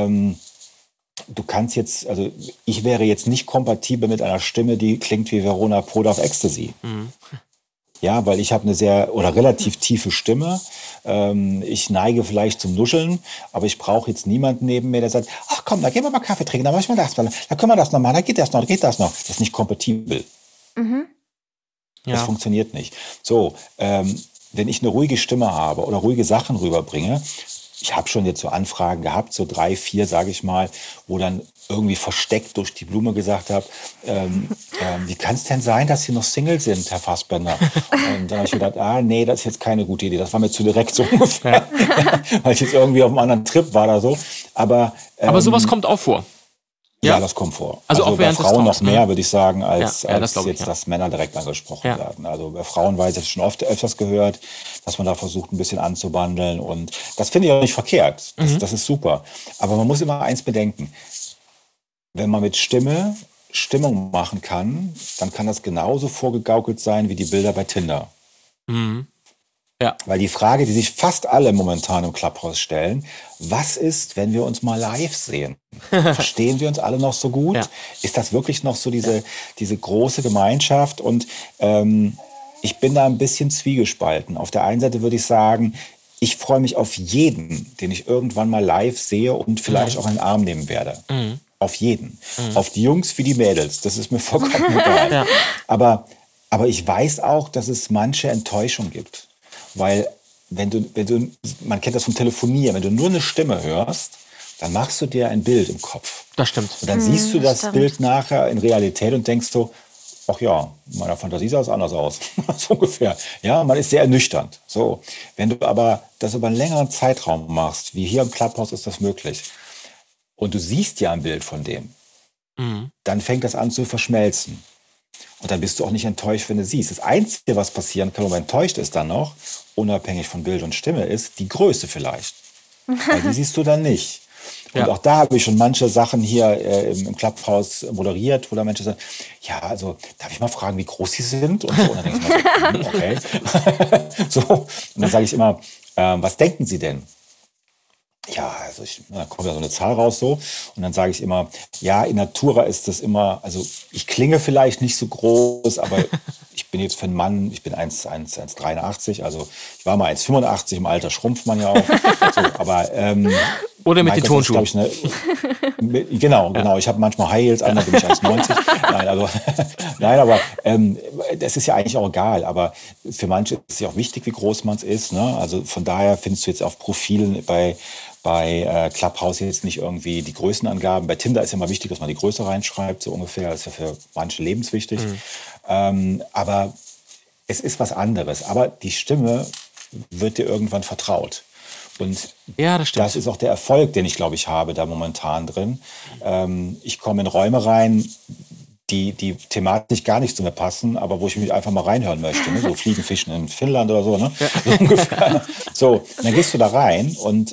du kannst jetzt, also ich wäre jetzt nicht kompatibel mit einer Stimme, die klingt wie Verona Poth auf Ecstasy. Ja, weil ich habe eine sehr oder relativ tiefe Stimme. Ich neige vielleicht zum Nuscheln, aber ich brauche jetzt niemanden neben mir, der sagt, ach komm, da gehen wir mal Kaffee trinken, da machen wir das, da können wir das noch machen, da geht das noch. Das ist nicht kompatibel. Das funktioniert nicht. So, wenn ich eine ruhige Stimme habe oder ruhige Sachen rüberbringe, ich habe schon jetzt so Anfragen gehabt, so 3, 4, sage ich mal, wo dann irgendwie versteckt durch die Blume gesagt habe, wie kann es denn sein, dass Sie noch Single sind, Herr Fassbender? Und dann habe ich gedacht, nee, das ist jetzt keine gute Idee. Das war mir zu direkt so ungefähr, weil ich jetzt irgendwie auf einem anderen Trip war oder so. Aber sowas kommt auch vor. Ja, das kommt vor. Also auch bei während des Frauen noch Talks, mehr, würde ich sagen, als das glaub ich, jetzt, dass Männer direkt angesprochen werden. Also bei Frauen weiß ich schon öfters gehört, dass man da versucht, ein bisschen anzubandeln. Und das finde ich auch nicht verkehrt. Das ist super. Aber man muss immer eins bedenken. Wenn man mit Stimme Stimmung machen kann, dann kann das genauso vorgegaukelt sein wie die Bilder bei Tinder. Ja. Weil die Frage, die sich fast alle momentan im Clubhouse stellen, was ist, wenn wir uns mal live sehen? Verstehen wir uns alle noch so gut? Ja. Ist das wirklich noch so diese große Gemeinschaft? Und ich bin da ein bisschen zwiegespalten. Auf der einen Seite würde ich sagen, ich freue mich auf jeden, den ich irgendwann mal live sehe und vielleicht auch in den Arm nehmen werde. Auf jeden. Auf die Jungs wie die Mädels. Das ist mir vollkommen egal. Ja. Aber ich weiß auch, dass es manche Enttäuschung gibt. Weil wenn du, man kennt das vom Telefonieren, wenn du nur eine Stimme hörst, dann machst du dir ein Bild im Kopf. Das stimmt. Und dann siehst du das Bild nachher in Realität und denkst so, ach ja, in meiner Fantasie sah es anders aus. So ungefähr. Ja, man ist sehr ernüchternd. So. Wenn du aber das über einen längeren Zeitraum machst, wie hier im Clubhouse ist das möglich, und du siehst ja ein Bild von dem, dann fängt das an zu verschmelzen. Und dann bist du auch nicht enttäuscht, wenn du siehst. Das Einzige, was passieren kann, wenn man enttäuscht ist dann noch, unabhängig von Bild und Stimme, ist die Größe vielleicht. Weil die siehst du dann nicht. Und auch da habe ich schon manche Sachen hier im Clubhouse moderiert, wo da Menschen sagen, ja, also darf ich mal fragen, wie groß sie sind? Und so. Und dann denke ich mir so, okay. So. Und dann sage ich immer, was denken Sie denn? Ja, also da kommt ja so eine Zahl raus so. Und dann sage ich immer, ja, in Natura ist das immer, also ich klinge vielleicht nicht so groß, aber ich bin jetzt für einen Mann, ich bin 1,83, also ich war mal 1,85, im Alter schrumpft man ja auch. So, aber, oder mit den Turnschuhen. Genau. Ich habe manchmal High Heels an, da bin ich 1,90. Nein, aber das ist ja eigentlich auch egal. Aber für manche ist es ja auch wichtig, wie groß man es ist. Ne? Also von daher findest du jetzt auf Profilen bei Clubhouse jetzt nicht irgendwie die Größenangaben. Bei Tinder ist ja immer wichtig, dass man die Größe reinschreibt, so ungefähr. Das ist ja für manche lebenswichtig. Aber es ist was anderes. Aber die Stimme wird dir irgendwann vertraut. Und ja, das ist auch der Erfolg, den ich, glaube ich, habe da momentan drin. Ich komme in Räume rein, die thematisch gar nicht zu mir passen, aber wo ich mich einfach mal reinhören möchte. Ne? So Fliegen, Fischen in Finnland oder so. Ne? Ja. So ungefähr. So, dann gehst du da rein und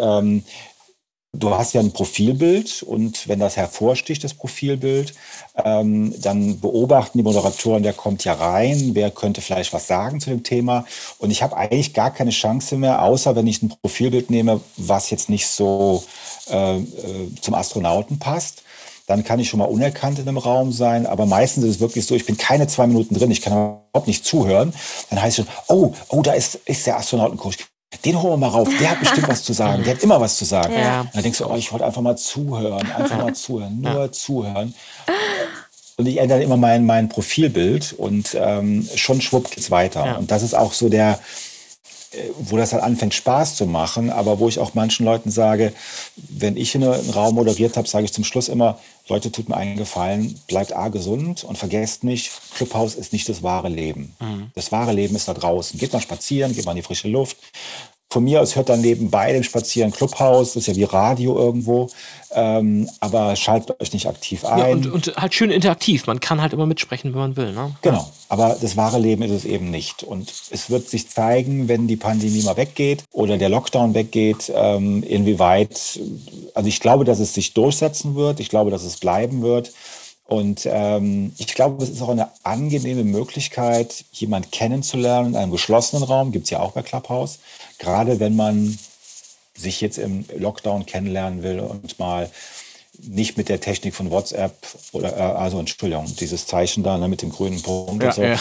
du hast ja ein Profilbild und wenn das hervorsticht, das Profilbild, dann beobachten die Moderatoren, wer kommt ja rein, wer könnte vielleicht was sagen zu dem Thema. Und ich habe eigentlich gar keine Chance mehr, außer wenn ich ein Profilbild nehme, was jetzt nicht so zum Astronauten passt. Dann kann ich schon mal unerkannt in einem Raum sein. Aber meistens ist es wirklich so, ich bin keine 2 Minuten drin, ich kann überhaupt nicht zuhören. Dann heißt es schon, oh, da ist der Astronautencoach. Den holen wir mal rauf, der hat bestimmt was zu sagen, der hat immer was zu sagen. Ja. Und dann denkst du, ich wollte einfach mal zuhören, nur zuhören. Und ich ändere immer mein Profilbild und schon schwupp geht's weiter. Ja. Und das ist auch so wo das halt anfängt Spaß zu machen, aber wo ich auch manchen Leuten sage, wenn ich einen Raum moderiert habe, sage ich zum Schluss immer, Leute, tut mir einen Gefallen, bleibt gesund und vergesst nicht, Clubhouse ist nicht das wahre Leben. Das wahre Leben ist da draußen. Geht mal spazieren, geht mal in die frische Luft. Von mir aus hört dann nebenbei dem Spazieren Clubhouse, das ist ja wie Radio irgendwo, aber schaltet euch nicht aktiv ein. Ja, und halt schön interaktiv, man kann halt immer mitsprechen, wenn man will. Ne? Genau, aber das wahre Leben ist es eben nicht. Und es wird sich zeigen, wenn die Pandemie mal weggeht oder der Lockdown weggeht, inwieweit, also ich glaube, dass es sich durchsetzen wird, ich glaube, dass es bleiben wird. Und ich glaube, es ist auch eine angenehme Möglichkeit, jemanden kennenzulernen in einem geschlossenen Raum, gibt es ja auch bei Clubhouse. Gerade wenn man sich jetzt im Lockdown kennenlernen will und mal nicht mit der Technik von WhatsApp oder, Entschuldigung, dieses Zeichen da mit dem grünen Punkt und so. Ja.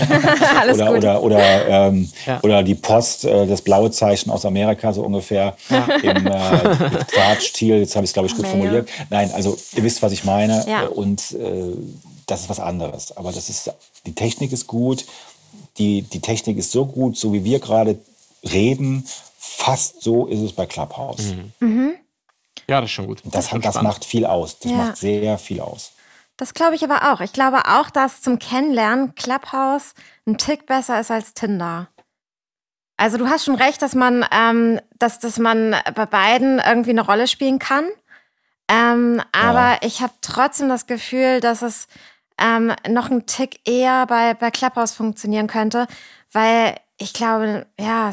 oder die Post, das blaue Zeichen aus Amerika, so ungefähr im Diktatstil. Jetzt habe ich es, glaube ich, gut formuliert. Nein, also ihr wisst, was ich meine. Ja. Und das ist was anderes. Aber die Technik ist gut. Die Technik ist so gut, so wie wir gerade reden. Fast so ist es bei Clubhouse. Ja, das ist schon gut. Das macht viel aus. Das macht sehr viel aus. Das glaube ich aber auch. Ich glaube auch, dass zum Kennenlernen Clubhouse ein Tick besser ist als Tinder. Also du hast schon recht, dass man bei beiden irgendwie eine Rolle spielen kann. Aber ich habe trotzdem das Gefühl, dass es noch ein Tick eher bei Clubhouse funktionieren könnte, weil ich glaube,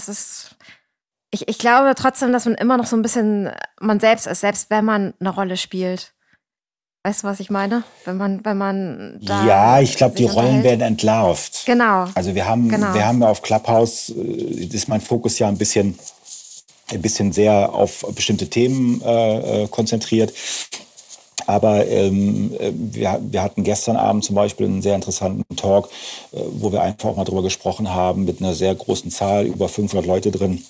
ich glaube trotzdem, dass man immer noch so ein bisschen man selbst ist, selbst wenn man eine Rolle spielt. Weißt du, was ich meine? Wenn man da. Ja, ich glaube, die Rollen werden entlarvt. Genau. Also wir haben ja auf Clubhouse, ist mein Fokus ja ein bisschen sehr auf bestimmte Themen konzentriert. Aber wir hatten gestern Abend zum Beispiel einen sehr interessanten Talk, wo wir einfach auch mal drüber gesprochen haben, mit einer sehr großen Zahl, über 500 Leute drin,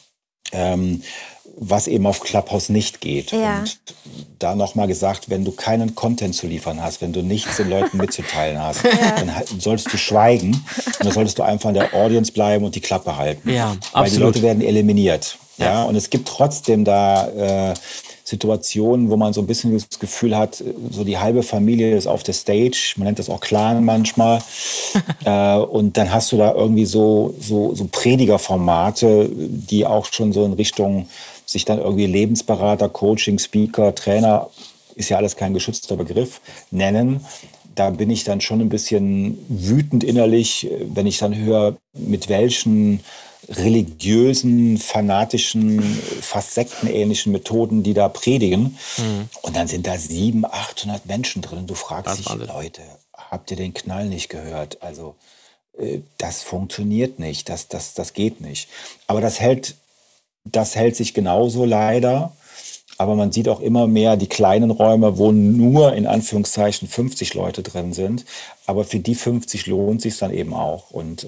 was eben auf Clubhouse nicht geht. Ja. Und da nochmal gesagt, wenn du keinen Content zu liefern hast, wenn du nichts den Leuten mitzuteilen hast, dann solltest du schweigen und dann solltest du einfach in der Audience bleiben und die Klappe halten. Ja, weil die Leute werden eliminiert. Ja, und es gibt trotzdem da Situationen, wo man so ein bisschen das Gefühl hat, so die halbe Familie ist auf der Stage, man nennt das auch Clan manchmal, und dann hast du da irgendwie so Predigerformate, die auch schon so in Richtung sich dann irgendwie Lebensberater, Coaching, Speaker, Trainer, ist ja alles kein geschützter Begriff, nennen. Da bin ich dann schon ein bisschen wütend innerlich, wenn ich dann höre, mit welchen religiösen, fanatischen, fast sektenähnlichen Methoden, die da predigen. Und dann sind da 700, 800 Menschen drin. Und du fragst dich, Leute, habt ihr den Knall nicht gehört? Also das funktioniert nicht, das geht nicht. Aber das hält sich genauso leider. Aber man sieht auch immer mehr die kleinen Räume, wo nur in Anführungszeichen 50 Leute drin sind. Aber für die 50 lohnt sich dann eben auch. Und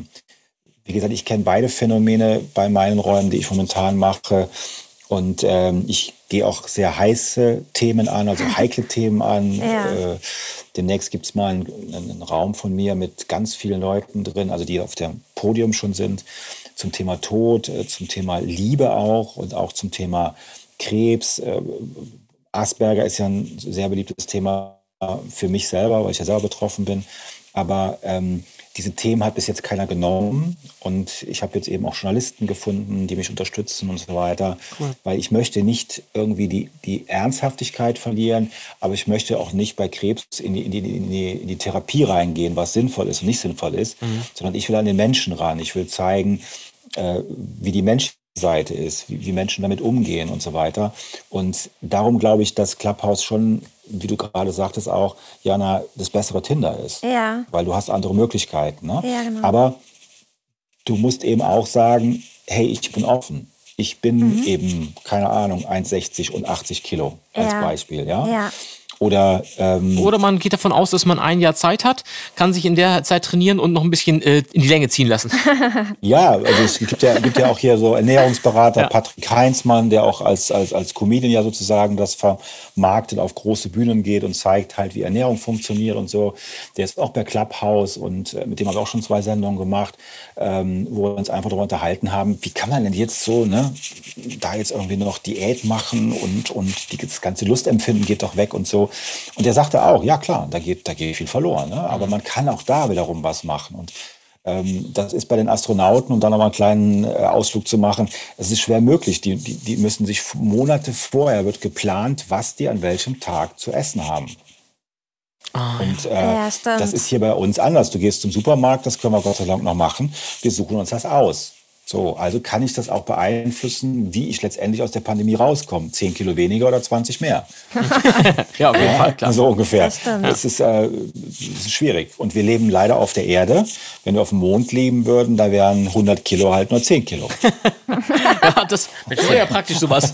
wie gesagt, ich kenne beide Phänomene bei meinen Räumen, die ich momentan mache. Und ich gehe auch sehr heiße Themen an, also heikle Themen an. Ja. Demnächst gibt es mal einen Raum von mir mit ganz vielen Leuten drin, also die auf dem Podium schon sind, zum Thema Tod, zum Thema Liebe auch und auch zum Thema Krebs. Asperger ist ja ein sehr beliebtes Thema für mich selber, weil ich ja selber betroffen bin. Aber diese Themen hat bis jetzt keiner genommen. Und ich habe jetzt eben auch Journalisten gefunden, die mich unterstützen und so weiter. Cool. Weil ich möchte nicht irgendwie die Ernsthaftigkeit verlieren, aber ich möchte auch nicht bei Krebs in die Therapie reingehen, was sinnvoll ist und nicht sinnvoll ist, sondern ich will an den Menschen ran. Ich will zeigen, wie die Menschenseite ist, wie Menschen damit umgehen und so weiter. Und darum glaube ich, dass Clubhouse schon, wie du gerade sagtest auch, Jana, das bessere Tinder ist. Ja. Weil du hast andere Möglichkeiten. Ne? Ja, genau. Aber du musst eben auch sagen, hey, ich bin offen. Ich bin eben, keine Ahnung, 1,60 und 80 Kilo als Beispiel. Ja. Oder man geht davon aus, dass man ein Jahr Zeit hat, kann sich in der Zeit trainieren und noch ein bisschen in die Länge ziehen lassen. Ja, also es gibt ja auch hier so Ernährungsberater, Patrick Heinzmann, der auch als Comedian ja sozusagen das vermarktet, auf große Bühnen geht und zeigt halt, wie Ernährung funktioniert und so. Der ist auch bei Clubhouse und mit dem haben wir auch schon 2 Sendungen gemacht, wo wir uns einfach darüber unterhalten haben, wie kann man denn jetzt so, ne, da jetzt irgendwie noch Diät machen und das ganze Lustempfinden geht doch weg und so. Und der sagte auch, ja klar, da geht viel verloren, ne? Aber man kann auch da wiederum was machen. Und das ist bei den Astronauten, um da nochmal einen kleinen Ausflug zu machen, es ist schwer möglich. Die müssen sich Monate vorher, wird geplant, was die an welchem Tag zu essen haben. Und das ist hier bei uns anders. Du gehst zum Supermarkt, das können wir Gott sei Dank noch machen. Wir suchen uns das aus. So, also kann ich das auch beeinflussen, wie ich letztendlich aus der Pandemie rauskomme. 10 Kilo weniger oder 20 mehr. Ja, auf jeden Fall, klar. So ungefähr. Das ist schwierig. Und wir leben leider auf der Erde. Wenn wir auf dem Mond leben würden, da wären 100 Kilo halt nur 10 Kilo. Ja, das wäre ja praktisch sowas.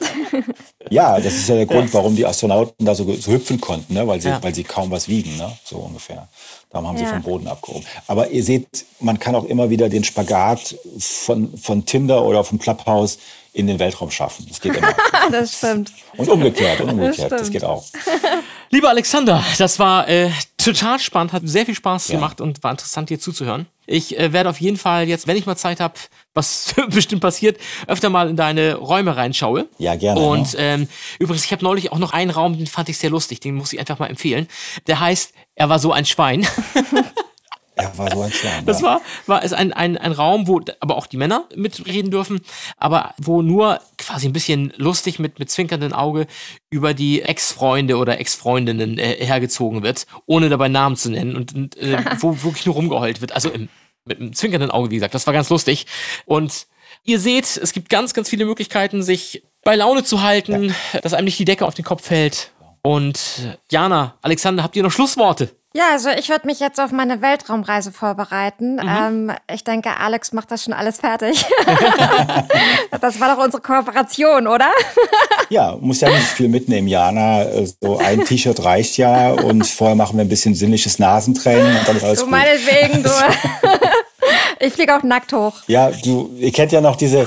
Ja, das ist ja der Grund, warum die Astronauten da so hüpfen konnten, ne? Weil sie kaum was wiegen, ne? So ungefähr. Darum haben sie vom Boden abgehoben. Aber ihr seht, man kann auch immer wieder den Spagat von Tinder oder vom Clubhouse in den Weltraum schaffen. Das geht immer. Das stimmt. Und umgekehrt. Das geht auch. Lieber Alexander, das war total spannend, hat sehr viel Spaß gemacht und war interessant, dir zuzuhören. Ich werde auf jeden Fall jetzt, wenn ich mal Zeit habe, was bestimmt passiert, öfter mal in deine Räume reinschaue. Ja, gerne. Und übrigens, ich habe neulich auch noch einen Raum, den fand ich sehr lustig, den muss ich einfach mal empfehlen. Der heißt, er war so ein Schwein. Er war so ein Schwein. Das war es ein Raum, wo aber auch die Männer mitreden dürfen, aber wo nur quasi ein bisschen lustig mit zwinkerndem Auge über die Ex-Freunde oder Ex-Freundinnen hergezogen wird, ohne dabei Namen zu nennen und wo wirklich nur rumgeheult wird. Also mit einem zwinkernden Auge, wie gesagt. Das war ganz lustig. Und ihr seht, es gibt ganz, ganz viele Möglichkeiten, sich bei Laune zu halten, dass einem nicht die Decke auf den Kopf fällt. Und Jana, Alexander, habt ihr noch Schlussworte? Ja, also ich würde mich jetzt auf meine Weltraumreise vorbereiten. Ich denke, Alex macht das schon alles fertig. Das war doch unsere Kooperation, oder? Ja, muss ja nicht viel mitnehmen, Jana. So ein T-Shirt reicht ja und vorher machen wir ein bisschen sinnliches Nasentraining und dann ist alles gut. Meinetwegen, du. Ich fliege auch nackt hoch. Ja, ihr kennt ja noch diese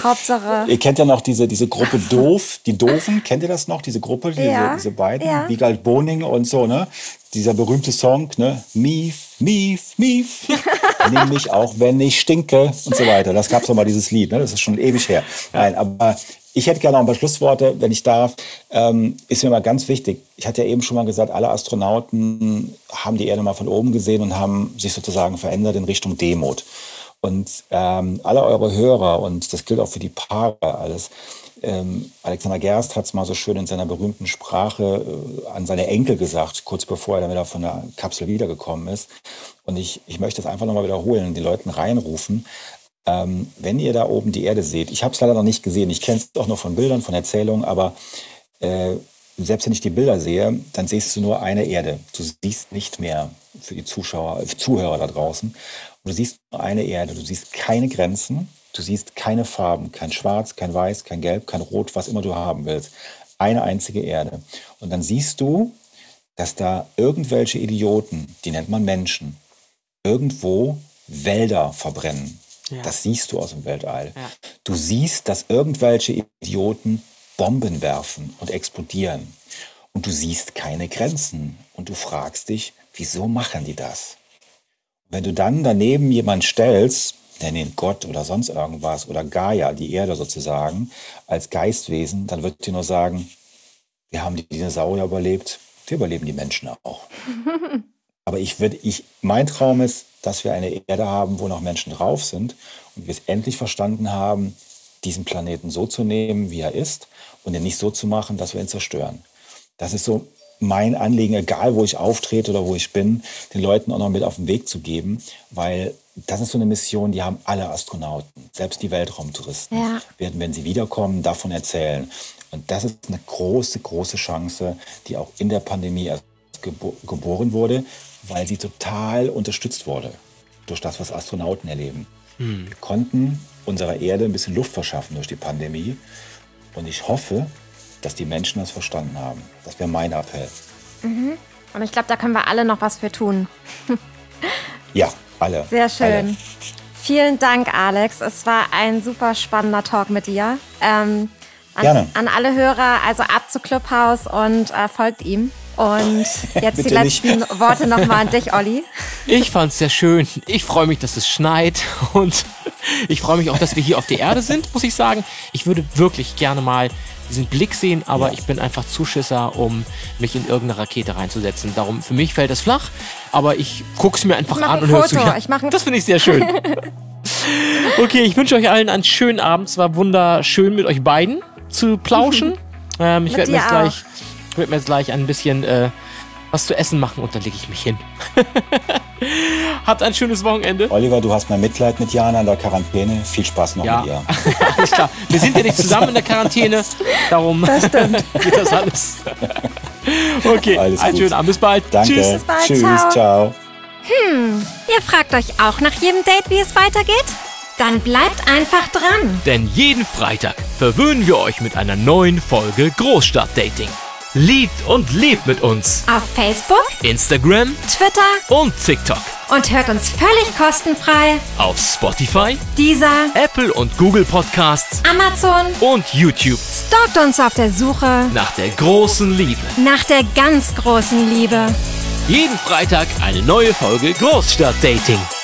Gruppe Doof, die Doofen, kennt ihr das noch, diese Gruppe, diese beiden, Wiegald Boning und so, ne? Dieser berühmte Song, ne? Mief, mief, mief, nimm mich auch, wenn ich stinke und so weiter. Das gab's doch mal, dieses Lied, ne? Das ist schon ewig her. Nein, aber ich hätte gerne noch ein paar Schlussworte, wenn ich darf. Ist mir mal ganz wichtig. Ich hatte ja eben schon mal gesagt, alle Astronauten haben die Erde mal von oben gesehen und haben sich sozusagen verändert in Richtung Demut. Und alle eure Hörer, und das gilt auch für die Paare alles, Alexander Gerst hat es mal so schön in seiner berühmten Sprache an seine Enkel gesagt, kurz bevor er dann wieder von der Kapsel wiedergekommen ist. Und ich möchte das einfach nochmal wiederholen, die Leuten reinrufen. wenn ihr da oben die Erde seht, ich habe es leider noch nicht gesehen, ich kenne es auch nur von Bildern, von Erzählungen, aber selbst wenn ich die Bilder sehe, dann siehst du nur eine Erde. Du siehst nicht mehr für die Zuhörer da draußen. Und du siehst nur eine Erde, du siehst keine Grenzen, du siehst keine Farben, kein Schwarz, kein Weiß, kein Gelb, kein Rot, was immer du haben willst. Eine einzige Erde. Und dann siehst du, dass da irgendwelche Idioten, die nennt man Menschen, irgendwo Wälder verbrennen. Ja. Das siehst du aus dem Weltall. Ja. Du siehst, dass irgendwelche Idioten Bomben werfen und explodieren. Und du siehst keine Grenzen. Und du fragst dich, wieso machen die das? Wenn du dann daneben jemanden stellst, der nennt Gott oder sonst irgendwas, oder Gaia, die Erde sozusagen, als Geistwesen, dann wird dir nur sagen, wir haben die Dinosaurier überlebt, wir überleben die Menschen auch. Aber mein Traum ist, dass wir eine Erde haben, wo noch Menschen drauf sind und wir es endlich verstanden haben, diesen Planeten so zu nehmen, wie er ist und ihn nicht so zu machen, dass wir ihn zerstören. Das ist so mein Anliegen, egal wo ich auftrete oder wo ich bin, den Leuten auch noch mit auf den Weg zu geben, weil das ist so eine Mission, die haben alle Astronauten, selbst die Weltraumtouristen, werden, wenn sie wiederkommen, davon erzählen. Und das ist eine große, große Chance, die auch in der Pandemie erst geboren wurde, weil sie total unterstützt wurde durch das, was Astronauten erleben. Wir konnten unserer Erde ein bisschen Luft verschaffen durch die Pandemie. Und ich hoffe, dass die Menschen das verstanden haben. Das wäre mein Appell. Und ich glaube, da können wir alle noch was für tun. Ja, alle. Sehr schön. Alle. Vielen Dank, Alex. Es war ein super spannender Talk mit dir. Gerne. An alle Hörer, also ab zu Clubhouse und folgt ihm. Und jetzt die letzten Worte nochmal an dich, Olli. Ich fand's sehr schön. Ich freue mich, dass es schneit und ich freue mich auch, dass wir hier auf der Erde sind, muss ich sagen. Ich würde wirklich gerne mal diesen Blick sehen, aber ich bin einfach Zuschisser, um mich in irgendeine Rakete reinzusetzen. Darum, für mich fällt das flach, aber ich guck's mir einfach an und höre zu. Das finde ich sehr schön. Okay, ich wünsche euch allen einen schönen Abend. Es war wunderschön, mit euch beiden zu plauschen. Ich werde mir jetzt gleich ein bisschen was zu essen machen und dann lege ich mich hin. Habt ein schönes Wochenende. Oliver, du hast mein Mitleid mit Jana in der Quarantäne. Viel Spaß noch mit ihr. Alles klar. Wir sind ja nicht zusammen in der Quarantäne. Darum geht das alles. Okay, einen schönen Abend. Bis bald. Danke. Tschüss. Bis bald. Tschüss. Ciao. Ihr fragt euch auch nach jedem Date, wie es weitergeht? Dann bleibt einfach dran. Denn jeden Freitag verwöhnen wir euch mit einer neuen Folge Großstadtdating. Liebt und lebt mit uns. Auf Facebook, Instagram, Twitter und TikTok. und hört uns völlig kostenfrei Auf Spotify, Deezer, Apple und Google Podcasts Amazon. und YouTube. Stalkt uns auf der Suche Nach der großen Liebe. nach der ganz großen Liebe. Jeden Freitag eine neue Folge Großstadtdating.